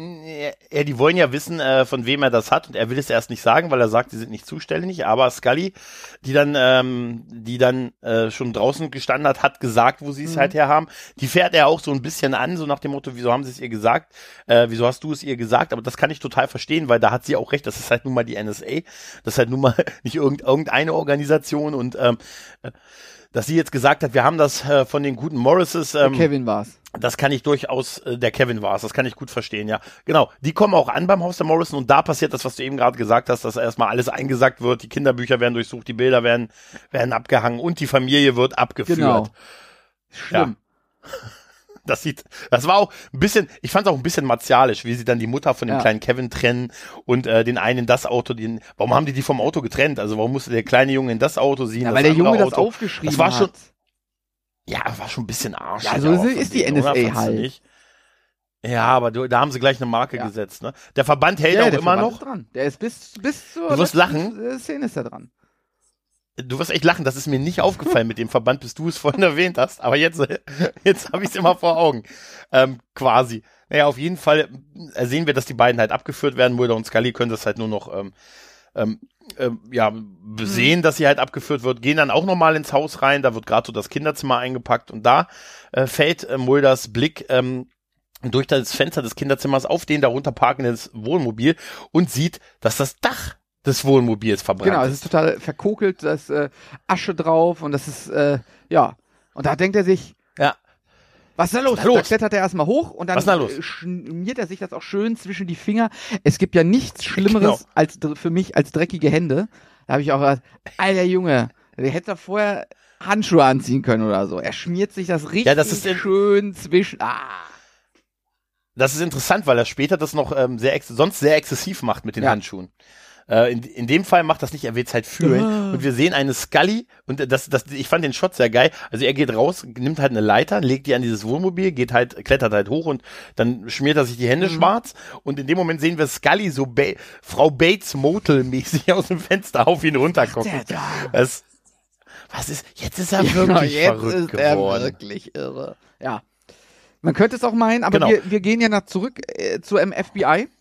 ja, die wollen ja wissen, äh, von wem er das hat und er will es erst nicht sagen, weil er sagt, sie sind nicht zuständig, aber Scully, die dann ähm, die dann äh, schon draußen gestanden hat, hat gesagt, wo sie es Mhm. halt her haben. Die fährt er auch so ein bisschen an, so nach dem Motto, wieso haben sie es ihr gesagt? Äh, wieso hast du es ihr gesagt? Aber das kann ich total verstehen, weil da hat sie auch recht, das ist halt nun mal die N S A, das ist halt nun mal nicht irgend, irgendeine Organisation und ähm, dass sie jetzt gesagt hat, wir haben das äh, von den guten Morrises, ähm, Kevin war's. das kann ich durchaus, äh, der Kevin war es, das kann ich gut verstehen, ja. Genau, die kommen auch an beim Haus der Morrison und da passiert das, was du eben gerade gesagt hast, dass erstmal alles eingesackt wird, die Kinderbücher werden durchsucht, die Bilder werden, werden abgehangen und die Familie wird abgeführt. Genau. Schlimm. Das sieht, das war auch ein bisschen, ich fand es auch ein bisschen martialisch, wie sie dann die Mutter von dem Ja. kleinen Kevin trennen und äh, den einen in das Auto, den, warum haben die die vom Auto getrennt? Also warum musste der kleine Junge in das Auto sehen? Ja, das weil der andere Junge das Auto, aufgeschrieben das war hat. schon, ja, war schon ein bisschen arschig. Ja, so auch ist- von ist die denen, N S A oder? Fandst du halt. nicht? Ja, aber du, da haben sie gleich eine Marke Ja. gesetzt, ne? Der Verband hält Ja, auch der immer Verband noch. ist dran. Der ist bis, bis zur Du wirst letzten, äh, Szene ist er dran. Du wirst echt lachen, das ist mir nicht aufgefallen mit dem Verband, bis du es vorhin erwähnt hast, aber jetzt, jetzt habe ich es immer vor Augen, ähm, quasi. Naja, auf jeden Fall äh, sehen wir, dass die beiden halt abgeführt werden. Mulder und Scully können das halt nur noch ähm, ähm, ähm, ja, sehen, dass sie halt abgeführt wird, gehen dann auch nochmal ins Haus rein, da wird gerade so das Kinderzimmer eingepackt und da äh, fällt äh, Mulders Blick ähm, durch das Fenster des Kinderzimmers auf den darunter parkendes Wohnmobil und sieht, dass das Dach des Wohnmobils verbrannt Genau, es ist. ist total verkokelt, da ist äh, Asche drauf und das ist, äh, ja. Und da denkt er sich, Ja. was ist da los? da los? Da klettert er erstmal hoch und dann Was ist da los? äh, schmiert er sich das auch schön zwischen die Finger. Es gibt ja nichts Schlimmeres Genau. als dr- für mich als dreckige Hände. Da habe ich auch gedacht, alter Junge, der hätte doch vorher Handschuhe anziehen können oder so. Er schmiert sich das richtig Ja, das ist in- schön zwischen. Ah. Das ist interessant, weil er später das noch ähm, sehr ex sonst sehr exzessiv macht mit den Ja. Handschuhen. Äh, in, in dem Fall macht das nicht, er will es halt fühlen. Ah. Und wir sehen eine Scully und das, das, ich fand den Shot sehr geil. Also er geht raus, nimmt halt eine Leiter, legt die an dieses Wohnmobil, geht halt, klettert halt hoch und dann schmiert er sich die Hände Mhm. schwarz. Und in dem Moment sehen wir Scully so ba Frau Bates Motel-mäßig aus dem Fenster auf ihn runtergucken. Der da. Das, was ist, jetzt ist er Ja, wirklich jetzt verrückt ist er geworden. wirklich irre. Ja. Man könnte es auch meinen, aber Genau. wir, wir gehen ja nach zurück äh, zu einem F B I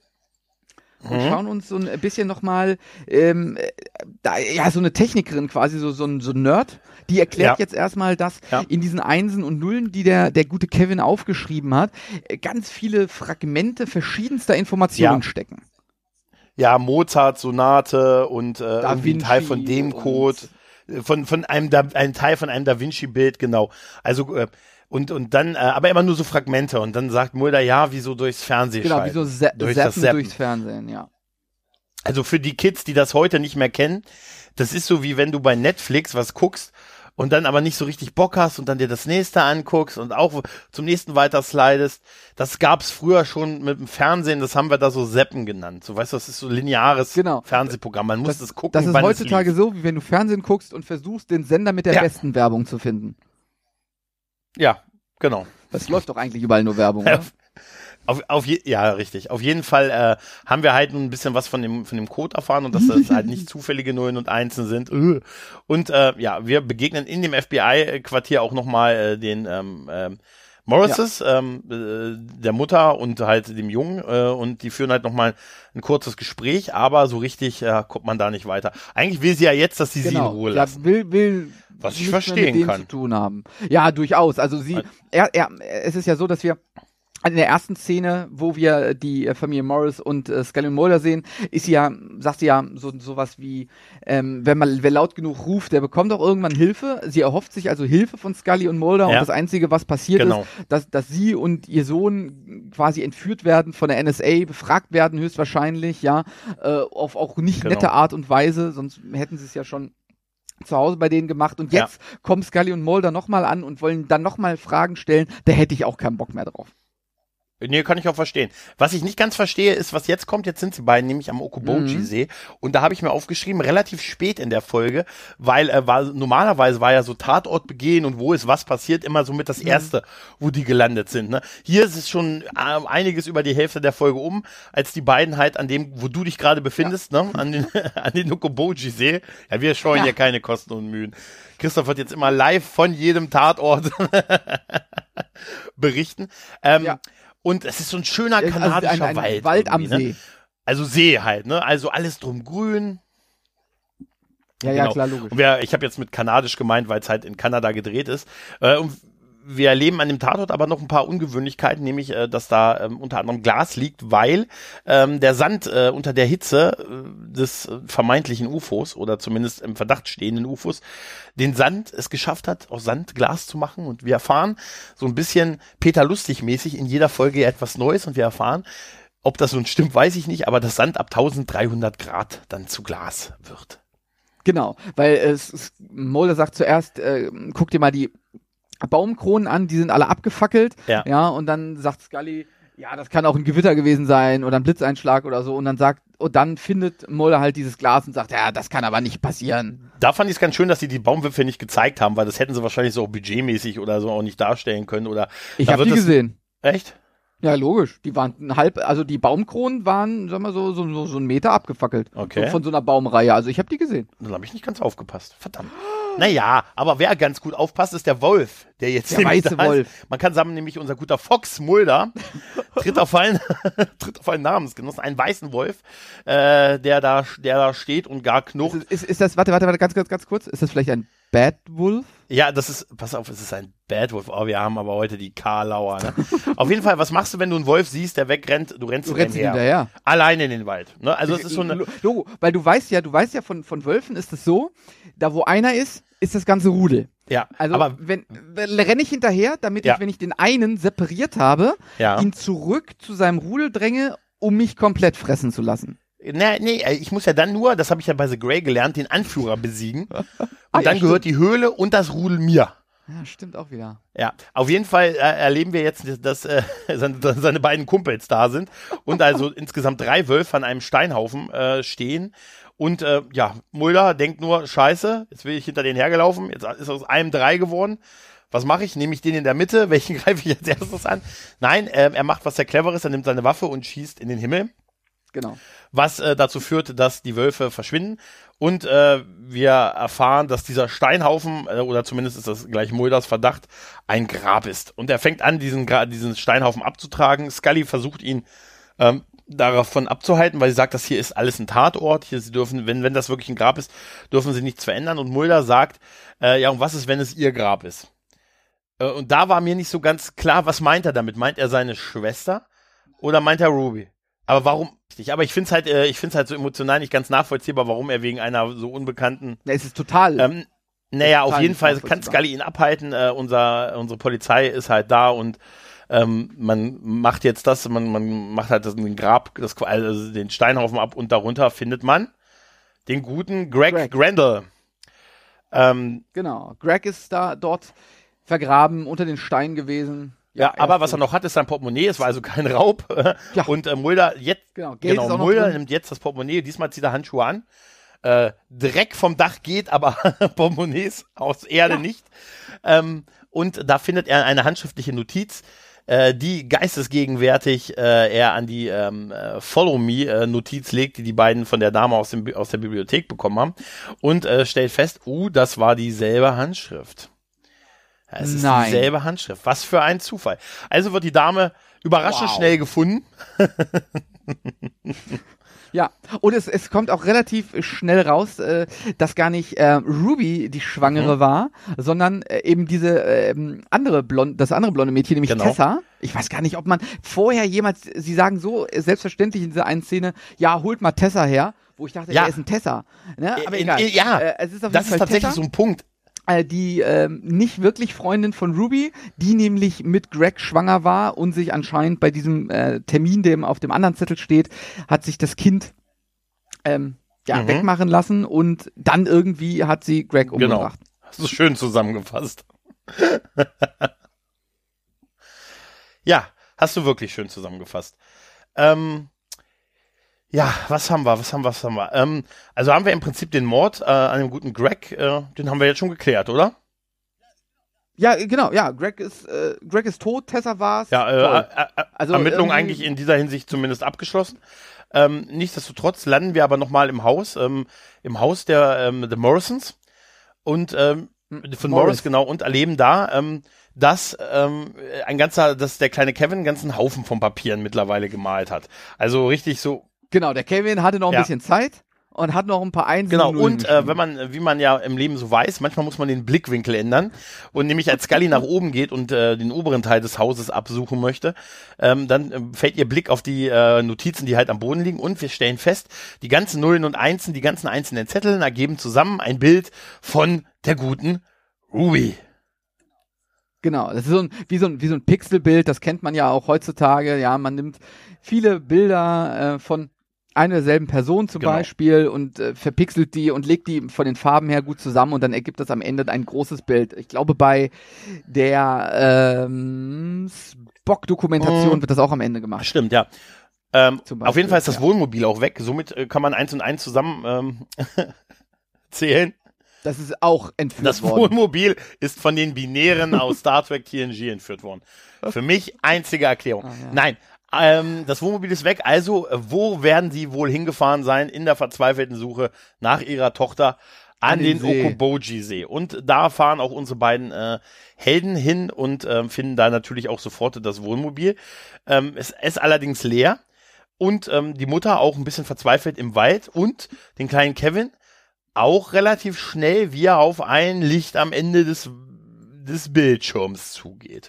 und Mhm. schauen uns so ein bisschen nochmal, ähm, äh, da, ja, so eine Technikerin quasi, so, so ein, so ein Nerd, die erklärt Ja. jetzt erstmal, dass Ja. in diesen Einsen und Nullen, die der, der gute Kevin aufgeschrieben hat, äh, ganz viele Fragmente verschiedenster Informationen Ja. stecken. Ja, Mozart, Sonate und äh, Da irgendwie ein Teil Vinci von dem und- Code, äh, von von einem da, ein Teil von einem Da Vinci Bild, genau. Also äh, und und dann, äh, aber immer nur so Fragmente und dann sagt Mulder, ja, wieso durchs Fernsehen Genau, wie schalten, so Za durch Zappen das Zappen. durchs Fernsehen, ja. Also für die Kids, die das heute nicht mehr kennen, das ist so wie wenn du bei Netflix was guckst und dann aber nicht so richtig Bock hast und dann dir das nächste anguckst und auch zum nächsten weiter slidest. Das gab's früher schon mit dem Fernsehen, das haben wir da so Zappen genannt. So, weißt du, das ist so lineares Genau. Fernsehprogramm. Man muss das, gucken, Das ist wann heutzutage es lief. so, wie wenn du Fernsehen guckst und versuchst, den Sender mit der Ja. besten Werbung zu finden. Ja, genau. Das läuft doch eigentlich überall nur Werbung, Ja, oder? Auf, auf je, ja, richtig. Auf jeden Fall äh, haben wir halt nun ein bisschen was von dem von dem Code erfahren und dass das halt nicht zufällige Nullen und Einsen sind. Äh. Und äh, ja, wir begegnen in dem F B I-Quartier auch nochmal äh, den ähm, ähm, Morrises, ähm, äh, der Mutter und halt dem Jungen äh, und die führen halt nochmal ein kurzes Gespräch, aber so richtig äh, kommt man da nicht weiter. Eigentlich will sie ja jetzt, dass sie sie in Ruhe ja, lassen. will, will Was ich nichts mehr verstehen mit denen kann. zu tun haben. Ja, durchaus. Also sie, er, er, es ist ja so, dass wir in der ersten Szene, wo wir die äh, Familie Morris und äh, Scully und Mulder sehen, ist sie ja, sagt sie ja so sowas wie, ähm, wenn man wer laut genug ruft, der bekommt auch irgendwann Hilfe. Sie erhofft sich also Hilfe von Scully und Mulder Ja. und das Einzige, was passiert Genau. ist, dass, dass sie und ihr Sohn quasi entführt werden von der N S A, befragt werden höchstwahrscheinlich, ja, äh, auf auch nicht Genau. nette Art und Weise, sonst hätten sie es ja schon zu Hause bei denen gemacht und jetzt kommen Scully und Mulder nochmal an und wollen dann nochmal Fragen stellen, da hätte ich auch keinen Bock mehr drauf. Nee, kann ich auch verstehen. Was ich nicht ganz verstehe, ist, was jetzt kommt. Jetzt sind sie beiden nämlich am Okoboji-See. Und da habe ich mir aufgeschrieben, relativ spät in der Folge, weil äh, war, normalerweise war ja so Tatortbegehen und wo ist was passiert, immer so mit das Erste, wo die gelandet sind. Ne? Hier ist es schon äh, einiges über die Hälfte der Folge um, als die beiden halt an dem, wo du dich gerade befindest, ne? an den, an den Okoboji-See. Ja, wir scheuen Ja. hier keine Kosten und Mühen. Christoph wird jetzt immer live von jedem Tatort berichten. Ähm, Ja. Und es ist so ein schöner Also kanadischer ein, ein Wald. Wald am irgendwie, See. ne? Also See halt, ne? Also alles drum grün. Ja, ja, Genau. klar, logisch. Und wir, ich habe jetzt mit kanadisch gemeint, weil es halt in Kanada gedreht ist. Äh, und wir erleben an dem Tatort aber noch ein paar Ungewöhnlichkeiten, nämlich, äh, dass da ähm, unter anderem Glas liegt, weil ähm, der Sand äh, unter der Hitze äh, des äh, vermeintlichen U F Os oder zumindest im Verdacht stehenden U F Os den Sand es geschafft hat, aus Sand Glas zu machen. Und wir erfahren so ein bisschen Peter Lustig-mäßig in jeder Folge etwas Neues und wir erfahren, ob das nun stimmt, weiß ich nicht, aber dass Sand ab dreizehnhundert Grad dann zu Glas wird. Genau, weil es, es Mulder sagt zuerst, äh, guck dir mal die Baumkronen an, die sind alle abgefackelt. Ja. Ja, und dann sagt Scully, ja, das kann auch ein Gewitter gewesen sein oder ein Blitzeinschlag oder so. Und dann sagt, und dann findet Mulder halt dieses Glas und sagt, ja, das kann aber nicht passieren. Da fand ich es ganz schön, dass sie die Baumwipfel nicht gezeigt haben, weil das hätten sie wahrscheinlich so auch budgetmäßig oder so auch nicht darstellen können. Oder ich habe die das, gesehen. Echt? Ja, logisch. Die waren ein halb, also die Baumkronen waren, sagen wir so, so, so, so einen Meter abgefackelt. Okay. So von so einer Baumreihe. Also ich habe die gesehen. Dann habe ich nicht ganz aufgepasst. Verdammt. Naja, aber wer ganz gut aufpasst, ist der Wolf, der jetzt Der weiße da Wolf. Ist. Man kann sagen, nämlich unser guter Fox Mulder tritt auf einen, tritt auf einen Namensgenossen, einen weißen Wolf, äh, der da, der da steht und gar knurrt. Ist, ist, ist das, warte, warte, warte, ganz, ganz, ganz kurz. Ist das vielleicht ein Bad Wolf? Ja, das ist, pass auf, es ist ein Bad Wolf. Oh, wir haben aber heute die Karlauer, ne? Auf jeden Fall, was machst du, wenn du einen Wolf siehst, der wegrennt? Du rennst, Du rennst hinterher. hinterher. Alleine in den Wald. Ne? Also, es ist so eine. Logo, weil du weißt ja, du weißt ja, von, von Wölfen ist es so, da wo einer ist, ist das ganze Rudel. Ja, Also, aber, wenn, wenn renne ich hinterher, damit Ja. ich, wenn ich den einen separiert habe, ja. ihn zurück zu seinem Rudel dränge, um mich komplett fressen zu lassen. Nee, nee, ich muss ja dann nur, das habe ich ja bei The Grey gelernt, den Anführer besiegen. Und Ah, ja, dann gehört die Höhle und das Rudel mir. Ja, stimmt auch wieder. Ja, auf jeden Fall äh, erleben wir jetzt, dass äh, seine, seine beiden Kumpels da sind und also insgesamt drei Wölfe an einem Steinhaufen äh, stehen. Und äh, ja, Mulder denkt nur, scheiße, jetzt bin ich hinter denen hergelaufen, jetzt ist aus einem drei geworden. Was mache ich? Nehme ich den in der Mitte? Welchen greife ich als erstes an? Nein, äh, er macht was sehr Cleveres, er nimmt seine Waffe und schießt in den Himmel. Genau. Was äh, dazu führt, dass die Wölfe verschwinden und äh, wir erfahren, dass dieser Steinhaufen, äh, oder zumindest ist das gleich Mulders Verdacht, ein Grab ist. Und er fängt an, diesen, Gra- diesen Steinhaufen abzutragen. Scully versucht ihn ähm, davon abzuhalten, weil sie sagt, das hier ist alles ein Tatort. Hier, sie dürfen, wenn, wenn das wirklich ein Grab ist, dürfen sie nichts verändern. Und Mulder sagt, äh, ja, und was ist, wenn es ihr Grab ist? Äh, und da war mir nicht so ganz klar, was meint er damit? Meint er seine Schwester oder meint er Ruby? Aber warum? Aber ich finde es halt, äh, ich finde es halt so emotional nicht ganz nachvollziehbar, warum er wegen einer so unbekannten. Ja, es ist total. Ähm, naja, total auf jeden Fall kann nachvollziehbar. Scully ihn abhalten. Äh, unser, unsere Polizei ist halt da und ähm, man macht jetzt das, man, man macht halt das, den Grab, das, also den Steinhaufen ab und darunter findet man den guten Greg, Greg. Grendel. Ähm, Genau. Greg ist da dort vergraben, unter den Steinen gewesen. Ja, aber erst was er noch hat, ist sein Portemonnaie. Es war also kein Raub. Ja. Und äh, Mulder jetzt, Genau, Geld genau, ist auch noch Mulder drin. nimmt jetzt das Portemonnaie. Diesmal zieht er Handschuhe an. Äh, Dreck vom Dach geht, aber Portemonnaies aus Erde Ja. nicht. Ähm, und da findet er eine handschriftliche Notiz, äh, die geistesgegenwärtig äh, er an die ähm, äh, Follow Me äh, Notiz legt, die die beiden von der Dame aus, dem, Bi- aus der Bibliothek bekommen haben. Und äh, stellt fest, uh, das war dieselbe Handschrift. Ja, es ist Nein. dieselbe Handschrift. Was für ein Zufall. Also wird die Dame überraschend Wow. schnell gefunden. Ja, und es, es kommt auch relativ schnell raus, äh, dass gar nicht äh, Ruby die Schwangere Mhm. war, sondern äh, eben diese ähm, andere blonde, das andere blonde Mädchen, nämlich Genau. Tessa. Ich weiß gar nicht, ob man vorher jemals, sie sagen so äh, selbstverständlich in dieser einen Szene, ja, holt mal Tessa her, wo ich dachte, Ja. wer ist ein Tessa? Ne? Aber In- egal. in- ja, äh, es ist auf Das jeden ist Fall tatsächlich Tessa. so ein Punkt. äh, die ähm, nicht wirklich Freundin von Ruby, die nämlich mit Greg schwanger war und sich anscheinend bei diesem äh, Termin, dem auf dem anderen Zettel steht, hat sich das Kind ähm, ja, Mhm. wegmachen lassen und dann irgendwie hat sie Greg Genau. umgebracht. Hast du schön zusammengefasst. Ja, hast du wirklich schön zusammengefasst. Ähm, ja, was haben wir, was haben wir, was haben wir? Ähm, also haben wir im Prinzip den Mord äh, an dem guten Greg, äh, den haben wir jetzt schon geklärt, oder? Ja, genau, ja, Greg ist, äh, Greg ist tot, Tessa war's. Ja, Toll. äh, äh, äh, Also Ermittlungen irgendwie- eigentlich in dieser Hinsicht zumindest abgeschlossen. Ähm, nichtsdestotrotz landen wir aber nochmal im Haus, ähm, im Haus der ähm, The Morrisons und ähm, von Morris, Morris. genau, und erleben da, ähm, dass ähm, ein ganzer, dass der kleine Kevin einen ganzen Haufen von Papieren mittlerweile gemalt hat. Also richtig so. Genau, der Kevin hatte noch ein Ja. bisschen Zeit und hat noch ein paar Einsen. Genau, Nullen und äh, geschrieben. wenn man, wie man ja im Leben so weiß, manchmal muss man den Blickwinkel ändern. Und nämlich als Scully nach oben geht und äh, den oberen Teil des Hauses absuchen möchte, ähm, dann äh, fällt ihr Blick auf die äh, Notizen, die halt am Boden liegen. Und wir stellen fest, die ganzen Nullen und Einsen, die ganzen einzelnen Zetteln ergeben zusammen ein Bild von der guten Ruby. Genau, das ist so ein, wie so ein, wie so ein Pixelbild, das kennt man ja auch heutzutage. Ja, man nimmt viele Bilder äh, von eine derselben Person zum Genau. Beispiel und äh, verpixelt die und legt die von den Farben her gut zusammen und dann ergibt das am Ende ein großes Bild. Ich glaube, bei der ähm, Spock-Dokumentation Mhm. wird das auch am Ende gemacht. Stimmt, ja. Ähm, Zum auf jeden Beispiel, Fall ist das ja. Wohnmobil auch weg. Somit äh, kann man eins und eins zusammen ähm, zählen. Das ist auch entführt Das worden. Wohnmobil ist von den Binären aus Star Trek T N G entführt worden. Für mich einzige Erklärung. Ah, ja. Nein, ähm, das Wohnmobil ist weg. Also, äh, wo werden sie wohl hingefahren sein in der verzweifelten Suche nach ihrer Tochter an, An den den, See. Okoboji-See? Und da fahren auch unsere beiden äh, Helden hin und ähm, finden da natürlich auch sofort das Wohnmobil. Ähm, es ist allerdings leer und ähm, die Mutter auch ein bisschen verzweifelt im Wald und den kleinen Kevin auch relativ schnell, wie er auf ein Licht am Ende des, des Bildschirms zugeht.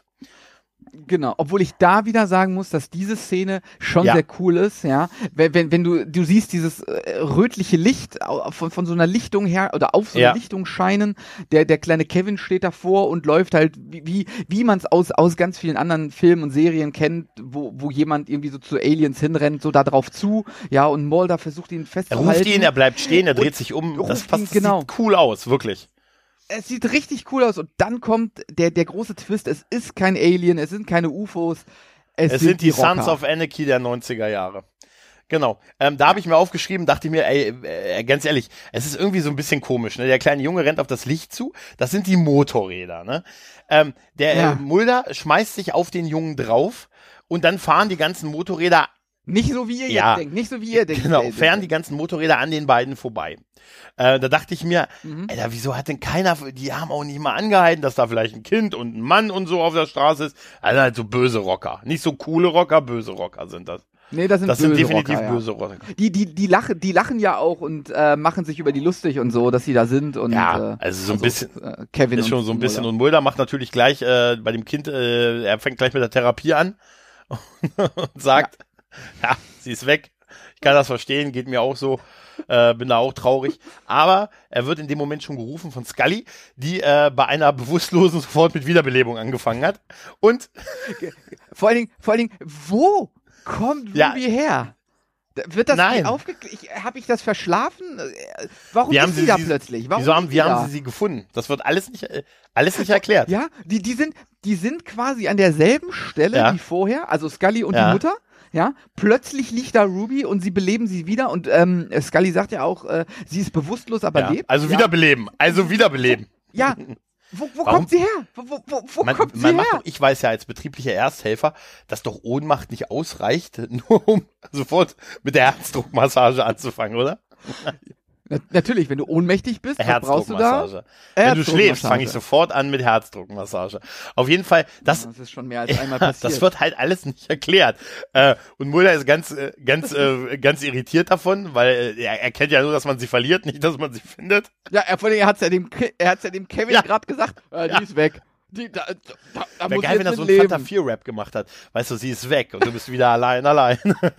Genau, obwohl ich da wieder sagen muss, dass diese Szene schon Ja. sehr cool ist, ja. Wenn, wenn, wenn du, du siehst dieses äh, rötliche Licht au- von, von so einer Lichtung her oder auf so Ja. eine Lichtung scheinen, der, der kleine Kevin steht davor und läuft halt, wie, wie, wie man es aus, aus ganz vielen anderen Filmen und Serien kennt, wo, wo jemand irgendwie so zu Aliens hinrennt, so da drauf zu, ja, und Mulder versucht ihn Er festzuhalten. ruft ihn, er bleibt stehen, er dreht Und sich um. ruft Das, ihn, passt, das genau. sieht cool aus, wirklich. Es sieht richtig cool aus und dann kommt der, der große Twist, es ist kein Alien, es sind keine U F Os, es, Es sind die Rocker. Sons of Anarchy der neunziger Jahre. Genau. Ähm, da habe ich mir aufgeschrieben, dachte ich mir, ey, äh, ganz ehrlich, es ist irgendwie so ein bisschen komisch, ne? Der kleine Junge rennt auf das Licht zu, das sind die Motorräder, ne? Ähm, der Ja. äh, Mulder schmeißt sich auf den Jungen drauf und dann fahren die ganzen Motorräder, Nicht so wie ihr Ja. jetzt denkt, nicht so wie ihr denkt. genau, ey, fahren die ganzen Motorräder an den beiden vorbei. Äh, da dachte ich mir, Mhm. Alter, wieso hat denn keiner, die haben auch nicht mal angehalten, dass da vielleicht ein Kind und ein Mann und so auf der Straße ist. Also halt so böse Rocker. Nicht so coole Rocker, böse Rocker sind das. Nee, das sind Das böse sind definitiv Rocker, ja. böse Rocker. Die, die, die, lachen, die lachen ja auch und äh, machen sich über die lustig und so, dass sie da sind. Und, Ja, äh, also so ein bisschen, äh, Kevin ist und schon so ein bisschen. Mulder. Und Mulder macht natürlich gleich äh, bei dem Kind, äh, er fängt gleich mit der Therapie an und sagt, ja. sie ist weg. Ich kann das verstehen, geht mir auch so. Äh, bin da auch traurig. Aber er wird in dem Moment schon gerufen von Scully, die äh, bei einer Bewusstlosen sofort mit Wiederbelebung angefangen hat. Und Vor allen Dingen, vor allen Dingen, wo kommt Ja. Ruby her? Da- Wird das Nein. nicht aufgeklärt? Habe ich das verschlafen? Äh, Warum wie ist haben sie sie da sie, plötzlich? Warum wieso haben, ist wie sie haben da? sie sie gefunden? Das wird alles nicht, äh, alles nicht erklärt. Ja, die, die, sind, die sind quasi an derselben Stelle Ja. wie vorher, also Scully und Ja. die Mutter. Ja, plötzlich liegt da Ruby und sie beleben sie wieder und ähm, Scully sagt ja auch, äh, sie ist bewusstlos, aber Ja. lebt. Also ja. wiederbeleben. Also wiederbeleben. Ja, wo, wo Warum? kommt sie her? Wo, wo, wo, wo Man, kommt sie man her? macht doch, ich weiß ja als betrieblicher Ersthelfer, dass doch Ohnmacht nicht ausreicht, nur um sofort mit der Herzdruckmassage anzufangen, oder? Na, natürlich, wenn du ohnmächtig bist, was brauchst du da? Herzdruckmassage. Wenn du schläfst, Herzdruckmassage. fange ich sofort an mit Herzdruckmassage. Auf jeden Fall, das, Das ist schon mehr als einmal passiert. das wird halt alles nicht erklärt. Äh, und Mulder ist ganz, äh, ganz, äh, ganz irritiert davon, weil äh, er erkennt ja nur, dass man sie verliert, nicht, dass man sie findet. ja, er, vor allem, er hat's ja dem, Ke- er hat's ja dem Kevin Ja. gerade gesagt, äh, die Ja. ist weg. Die, da, da, da Wäre muss geil, jetzt wenn er mit so einen leben. Fanta vier Rap gemacht hat. Weißt du, sie ist weg und du bist wieder allein, allein.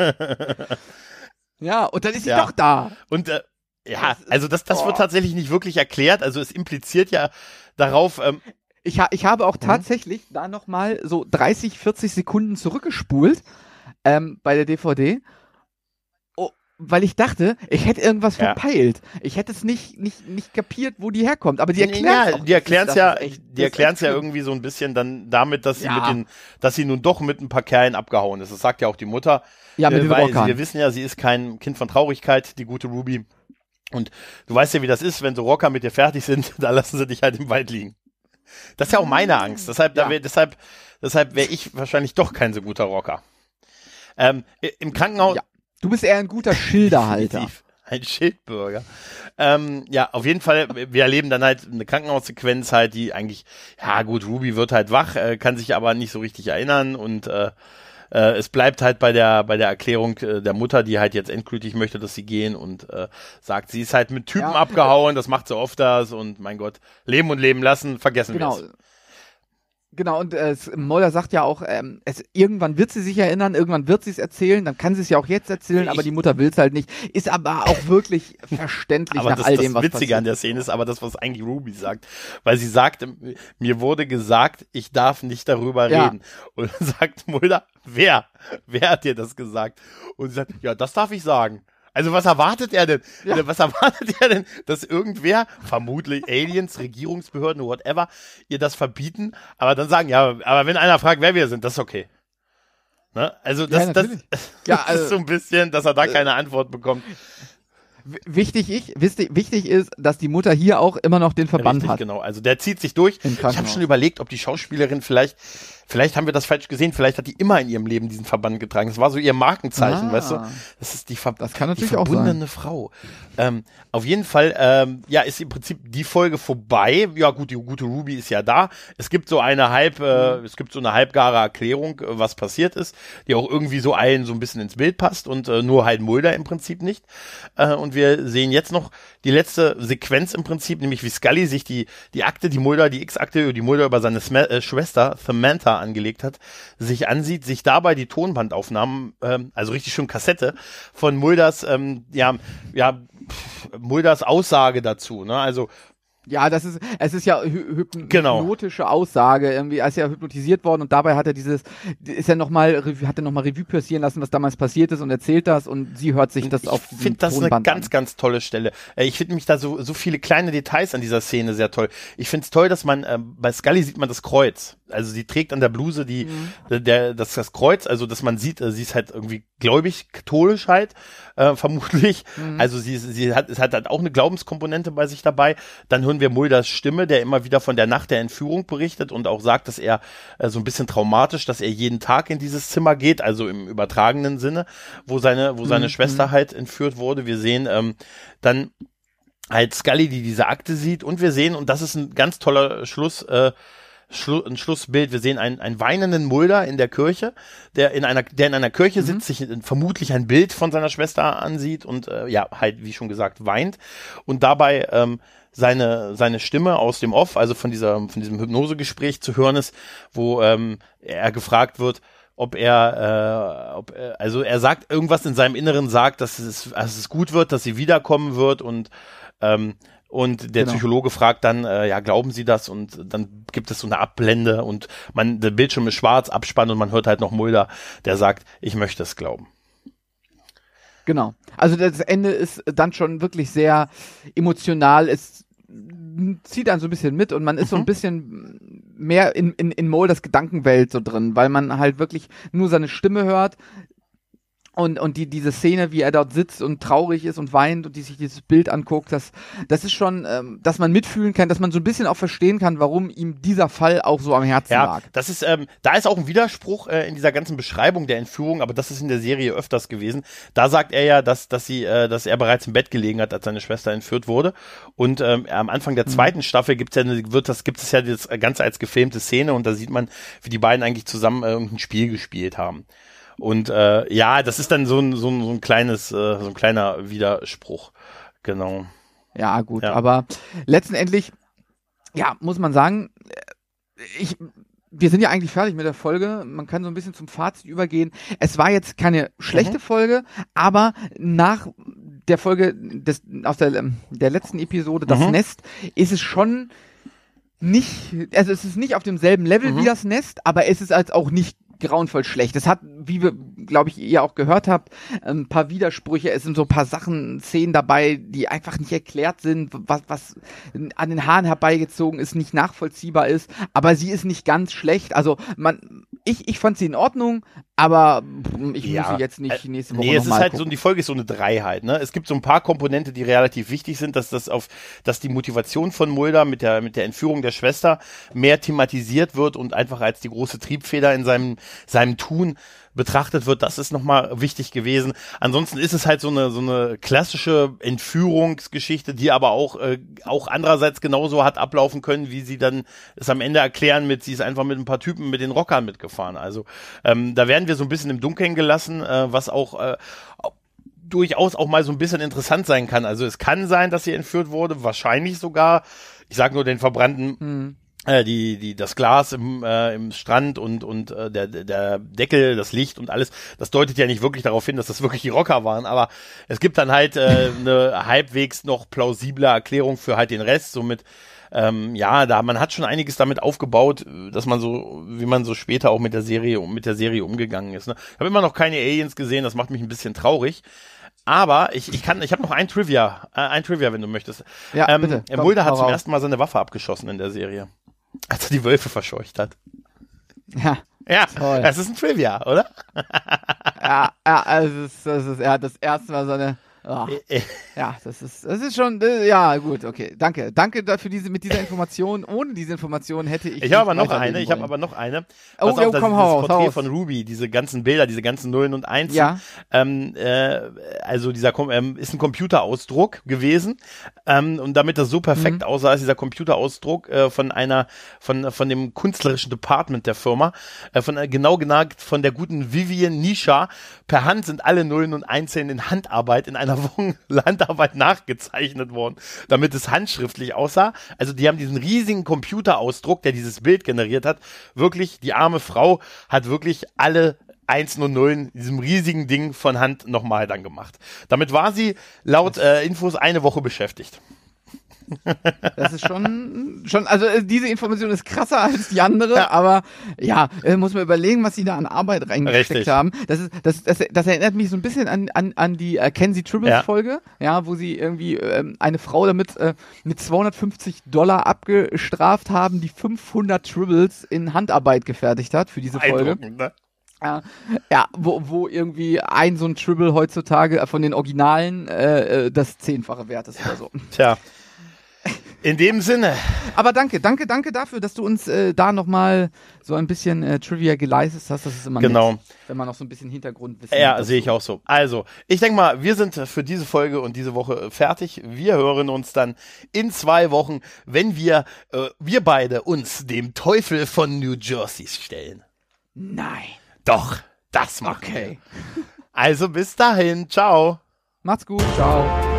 Ja, und dann ist sie Ja. doch da. Und äh, ja, Das ist- also das, das wird oh. tatsächlich nicht wirklich erklärt. Also es impliziert ja darauf, ähm, Ich, ha, ich habe Mhm. auch tatsächlich da nochmal so dreißig, vierzig Sekunden zurückgespult ähm, bei der D V D, oh, weil ich dachte, ich hätte irgendwas Ja. verpeilt. Ich hätte es nicht, nicht, nicht kapiert, wo die herkommt. Aber die erklären ja, die erklären es ja, die erklären es ja irgendwie. irgendwie so ein bisschen dann damit, dass sie Ja. mit den, dass sie nun doch mit ein paar Kerlen abgehauen ist. Das sagt ja auch die Mutter. Ja, mit äh, den weil Rockern. sie, wir wissen ja, sie ist kein Kind von Traurigkeit, die gute Ruby. Und du weißt ja, wie das ist, wenn so Rocker mit dir fertig sind, da lassen sie dich halt im Wald liegen. Das ist ja auch meine Angst. Deshalb, da Ja. wär, deshalb, deshalb wäre ich wahrscheinlich doch kein so guter Rocker. Ähm, i- Im Krankenhaus. Ja. Du bist eher ein guter Schilderhalter. Definitiv. Ein Schildbürger. Ähm, ja, auf jeden Fall, wir erleben dann halt eine Krankenhaussequenz halt, die eigentlich, ja gut, Ruby wird halt wach, äh, kann sich aber nicht so richtig erinnern und äh, äh, es bleibt halt bei der bei der Erklärung äh, der Mutter, die halt jetzt endgültig möchte, dass sie gehen und äh, sagt, sie ist halt mit Typen Ja. abgehauen, das macht sie oft das und mein Gott, leben und leben lassen, vergessen Genau. wir es. Genau, und äh, es- Mulder sagt ja auch, ähm, es, irgendwann wird sie sich erinnern, irgendwann wird sie es erzählen, dann kann sie es ja auch jetzt erzählen, Ich- aber die Mutter will es halt nicht. Ist aber auch wirklich verständlich Aber nach das, all das dem, was Witzige passiert. an der Szene ist aber das, was eigentlich Ruby sagt. Weil sie sagt, mir wurde gesagt, ich darf nicht darüber Ja. reden. Und dann sagt Mulder, wer? Wer hat dir das gesagt? Und sie sagt, ja, das darf ich sagen. Also was erwartet er denn? Ja. Was erwartet er denn, dass irgendwer, vermutlich Aliens, Regierungsbehörden, whatever, ihr das verbieten, aber dann sagen, ja, aber wenn einer fragt, wer wir sind, das ist okay. Ne? Also das, Ja, das, natürlich. das Ja, also, ist so ein bisschen, dass er da keine Antwort bekommt. W- Wichtig, ich, wichtig, wichtig ist, dass die Mutter hier auch immer noch den Verband Richtig, hat. genau. Also der zieht sich durch. Im Ich habe Krankenhaus. schon überlegt, ob die Schauspielerin vielleicht, vielleicht haben wir das falsch gesehen, vielleicht hat die immer in ihrem Leben diesen Verband getragen. Das war so ihr Markenzeichen, Ah. weißt du? Das ist die, Ver Das kann die natürlich auch verbundene Frau. Ähm, auf jeden Fall, ähm, ja, ist im Prinzip die Folge vorbei. Ja gut, die gute Ruby ist ja da. Es gibt so eine halb, äh, es gibt so eine halbgare Erklärung, äh, was passiert ist, die auch irgendwie so allen so ein bisschen ins Bild passt und äh, nur halt Mulder im Prinzip nicht. Äh, und wir sehen jetzt noch die letzte Sequenz im Prinzip, nämlich wie Scully sich die, die Akte, die Mulder, die X-Akte, die Mulder über seine Sme äh, Schwester Samantha angelegt hat, sich ansieht, sich dabei die Tonbandaufnahmen, ähm, also richtig schön Kassette, von Mulders, ähm, ja, ja, pff, Mulders Aussage dazu, ne, also Ja, das ist, es ist ja hy hyp Genau. hypnotische Aussage, irgendwie, er ist ja hypnotisiert worden und dabei hat er dieses, ist er nochmal, hat er nochmal Revue passieren lassen, was damals passiert ist und erzählt das und sie hört sich das ich auf diesem finde das eine Tonband ganz, an. ganz tolle Stelle. Äh, Ich finde mich da so, so viele kleine Details an dieser Szene sehr toll. Ich finde es toll, dass man, äh, bei Scully sieht man das Kreuz. Also sie trägt an der Bluse die, Mhm. der, das, das Kreuz, also dass man sieht, äh, sie ist halt irgendwie gläubig, katholisch halt, äh, vermutlich. Mhm. Also sie, sie hat, es hat halt auch eine Glaubenskomponente bei sich dabei. Dann hören wir Mulders Stimme, der immer wieder von der Nacht der Entführung berichtet und auch sagt, dass er äh, so ein bisschen traumatisch, dass er jeden Tag in dieses Zimmer geht, also im übertragenen Sinne, wo seine, wo seine Mhm. Schwester halt entführt wurde. Wir sehen ähm, dann halt Scully, die diese Akte sieht und wir sehen, und das ist ein ganz toller Schluss, äh, Schlu ein Schlussbild. Wir sehen einen, einen weinenden Mulder in der Kirche, der in einer, der in einer Kirche Mhm. sitzt, sich vermutlich ein Bild von seiner Schwester ansieht und äh, ja, halt, wie schon gesagt, weint und dabei ähm, seine, seine Stimme aus dem Off, also von dieser, von diesem Hypnosegespräch zu hören ist, wo ähm, er gefragt wird, ob er, äh, ob er, also er sagt, irgendwas in seinem Inneren sagt, dass es, dass es gut wird, dass sie wiederkommen wird und ähm, und der Genau. Psychologe fragt dann, äh, ja, glauben Sie das? Und dann gibt es so eine Abblende und man, der Bildschirm ist schwarz, Abspann und man hört halt noch Mulder, der sagt, ich möchte es glauben. Genau. Also das Ende ist dann schon wirklich sehr emotional. Es zieht dann so ein bisschen mit und man ist so ein Mhm. bisschen mehr in, in, in Mulders Gedankenwelt so drin, weil man halt wirklich nur seine Stimme hört. Und, und die, diese Szene, wie er dort sitzt und traurig ist und weint und die sich dieses Bild anguckt, das, das ist schon, ähm, dass man mitfühlen kann, dass man so ein bisschen auch verstehen kann, warum ihm dieser Fall auch so am Herzen Ja, lag. das ist, ähm, da ist auch ein Widerspruch äh, in dieser ganzen Beschreibung der Entführung, aber das ist in der Serie öfters gewesen. Da sagt er ja, dass, dass sie, äh, dass er bereits im Bett gelegen hat, als seine Schwester entführt wurde. Und ähm, am Anfang der zweiten mhm. Staffel gibt's ja, eine, wird das, gibt es ja das Ganze als gefilmte Szene und da sieht man, wie die beiden eigentlich zusammen äh, irgendein Spiel gespielt haben. Und äh, ja, das ist dann so ein, so ein, so ein kleines, äh, so ein kleiner Widerspruch. Genau. Ja, gut, Ja. aber letztendlich, ja, muss man sagen, ich, wir sind ja eigentlich fertig mit der Folge. Man kann so ein bisschen zum Fazit übergehen. Es war jetzt keine schlechte Mhm. Folge, aber nach der Folge des, aus der, der letzten Episode, das Mhm. Nest, ist es schon nicht, also es ist nicht auf demselben Level Mhm. wie das Nest, aber es ist als auch nicht grauenvoll schlecht. Es hat, wie wir, glaube ich, ihr auch gehört habt, ein paar Widersprüche. Es sind so ein paar Sachen, Szenen dabei, die einfach nicht erklärt sind, was, was an den Haaren herbeigezogen ist, nicht nachvollziehbar ist. Aber sie ist nicht ganz schlecht. Also man, ich, ich fand sie in Ordnung, aber ich Ja, muss sie jetzt nicht nächste Woche Nee, es noch ist mal halt so, gucken. die Folge ist so eine Dreiheit, ne? Es gibt so ein paar Komponente, die relativ wichtig sind, dass das auf, dass die Motivation von Mulder mit der, mit der Entführung der Schwester mehr thematisiert wird und einfach als die große Triebfeder in seinem, seinem Tun betrachtet wird. Das ist nochmal wichtig gewesen. Ansonsten ist es halt so eine, so eine klassische Entführungsgeschichte, die aber auch, äh, auch andererseits genauso hat ablaufen können, wie sie dann es am Ende erklären mit, sie ist einfach mit ein paar Typen mit den Rockern mitgefahren. Also, ähm, da werden wir so ein bisschen im Dunkeln gelassen, äh, was auch, äh, durchaus auch mal so ein bisschen interessant sein kann. Also es kann sein, dass sie entführt wurde, wahrscheinlich sogar, ich sag nur den verbrannten, Hm. äh, die, die, das Glas im, äh, im Strand und, und äh, der, der Deckel, das Licht und alles, das deutet ja nicht wirklich darauf hin, dass das wirklich die Rocker waren, aber es gibt dann halt äh, eine halbwegs noch plausible Erklärung für halt den Rest, somit Ähm, ja, da man hat schon einiges damit aufgebaut, dass man so, wie man so später auch mit der Serie mit der Serie umgegangen ist. Ne? Ich habe immer noch keine Aliens gesehen, das macht mich ein bisschen traurig. Aber ich, ich kann, ich habe noch ein Trivia, äh, ein Trivia, wenn du möchtest. Ja, ähm, bitte. Komm, Mulder hat hau zum raus. ersten Mal seine Waffe abgeschossen in der Serie. Als er die Wölfe verscheucht hat. Ja. Ja, Toll. das ist ein Trivia, oder? Ja, ja, also es ist, das ist, er hat das erste Mal seine. Oh. Äh, Ja, das ist, das ist schon, äh, ja, gut, okay. Danke. Danke dafür diese, mit dieser Information. Ohne diese Information hätte ich. Ich habe aber nicht noch eine, weiterleben ich habe wollen. aber noch eine. Oh, Pass auf, jo, das komm, ist hau das raus, hau Porträt raus. von Ruby, diese ganzen Bilder, diese ganzen Nullen und Einsen. Ja. Ähm, äh, also dieser Kom ähm, ist ein Computerausdruck gewesen. Ähm, und damit das so perfekt Mhm. aussah, ist dieser Computerausdruck äh, von einer, von, von dem künstlerischen Department der Firma, äh, von äh, genau gesagt von der guten Vivian Nisha. Per Hand sind alle Nullen und Einsen in Handarbeit, in einer Woche Handarbeit nachgezeichnet worden, damit es handschriftlich aussah. Also die haben diesen riesigen Computerausdruck, der dieses Bild generiert hat. Wirklich, die arme Frau hat wirklich alle Einsen und Nullen in diesem riesigen Ding von Hand nochmal dann gemacht. Damit war sie laut äh, Infos eine Woche beschäftigt. Das ist schon, schon, also äh, diese Information ist krasser als die andere, Ja. aber ja, äh, muss man überlegen, was sie da an Arbeit reingesteckt Richtig. haben. Das ist, das, das, das erinnert mich so ein bisschen an, an, an die äh, Kenzie Tribbles Ja. Folge, ja, wo sie irgendwie ähm, eine Frau damit äh, mit zweihundertfünfzig Dollar abgestraft haben, die fünfhundert Tribbles in Handarbeit gefertigt hat für diese Folge. Beeindruckend, ne? Ja, ja, wo, wo irgendwie ein so ein Tribble heutzutage von den Originalen äh, äh, das Zehnfache wert ist oder so. Tja. In dem Sinne. Aber danke, danke, danke dafür, dass du uns äh, da nochmal so ein bisschen äh, Trivia geleistet hast. Das ist immer Genau. nett, wenn man noch so ein bisschen Hintergrundwissen Ja, hat dazu. sehe ich auch so. Also, ich denke mal, wir sind für diese Folge und diese Woche fertig. Wir hören uns dann in zwei Wochen, wenn wir, äh, wir beide uns dem Teufel von New Jersey stellen. Nein. Doch, das machen Okay. wir. Also bis dahin. Ciao. Macht's gut. Ciao.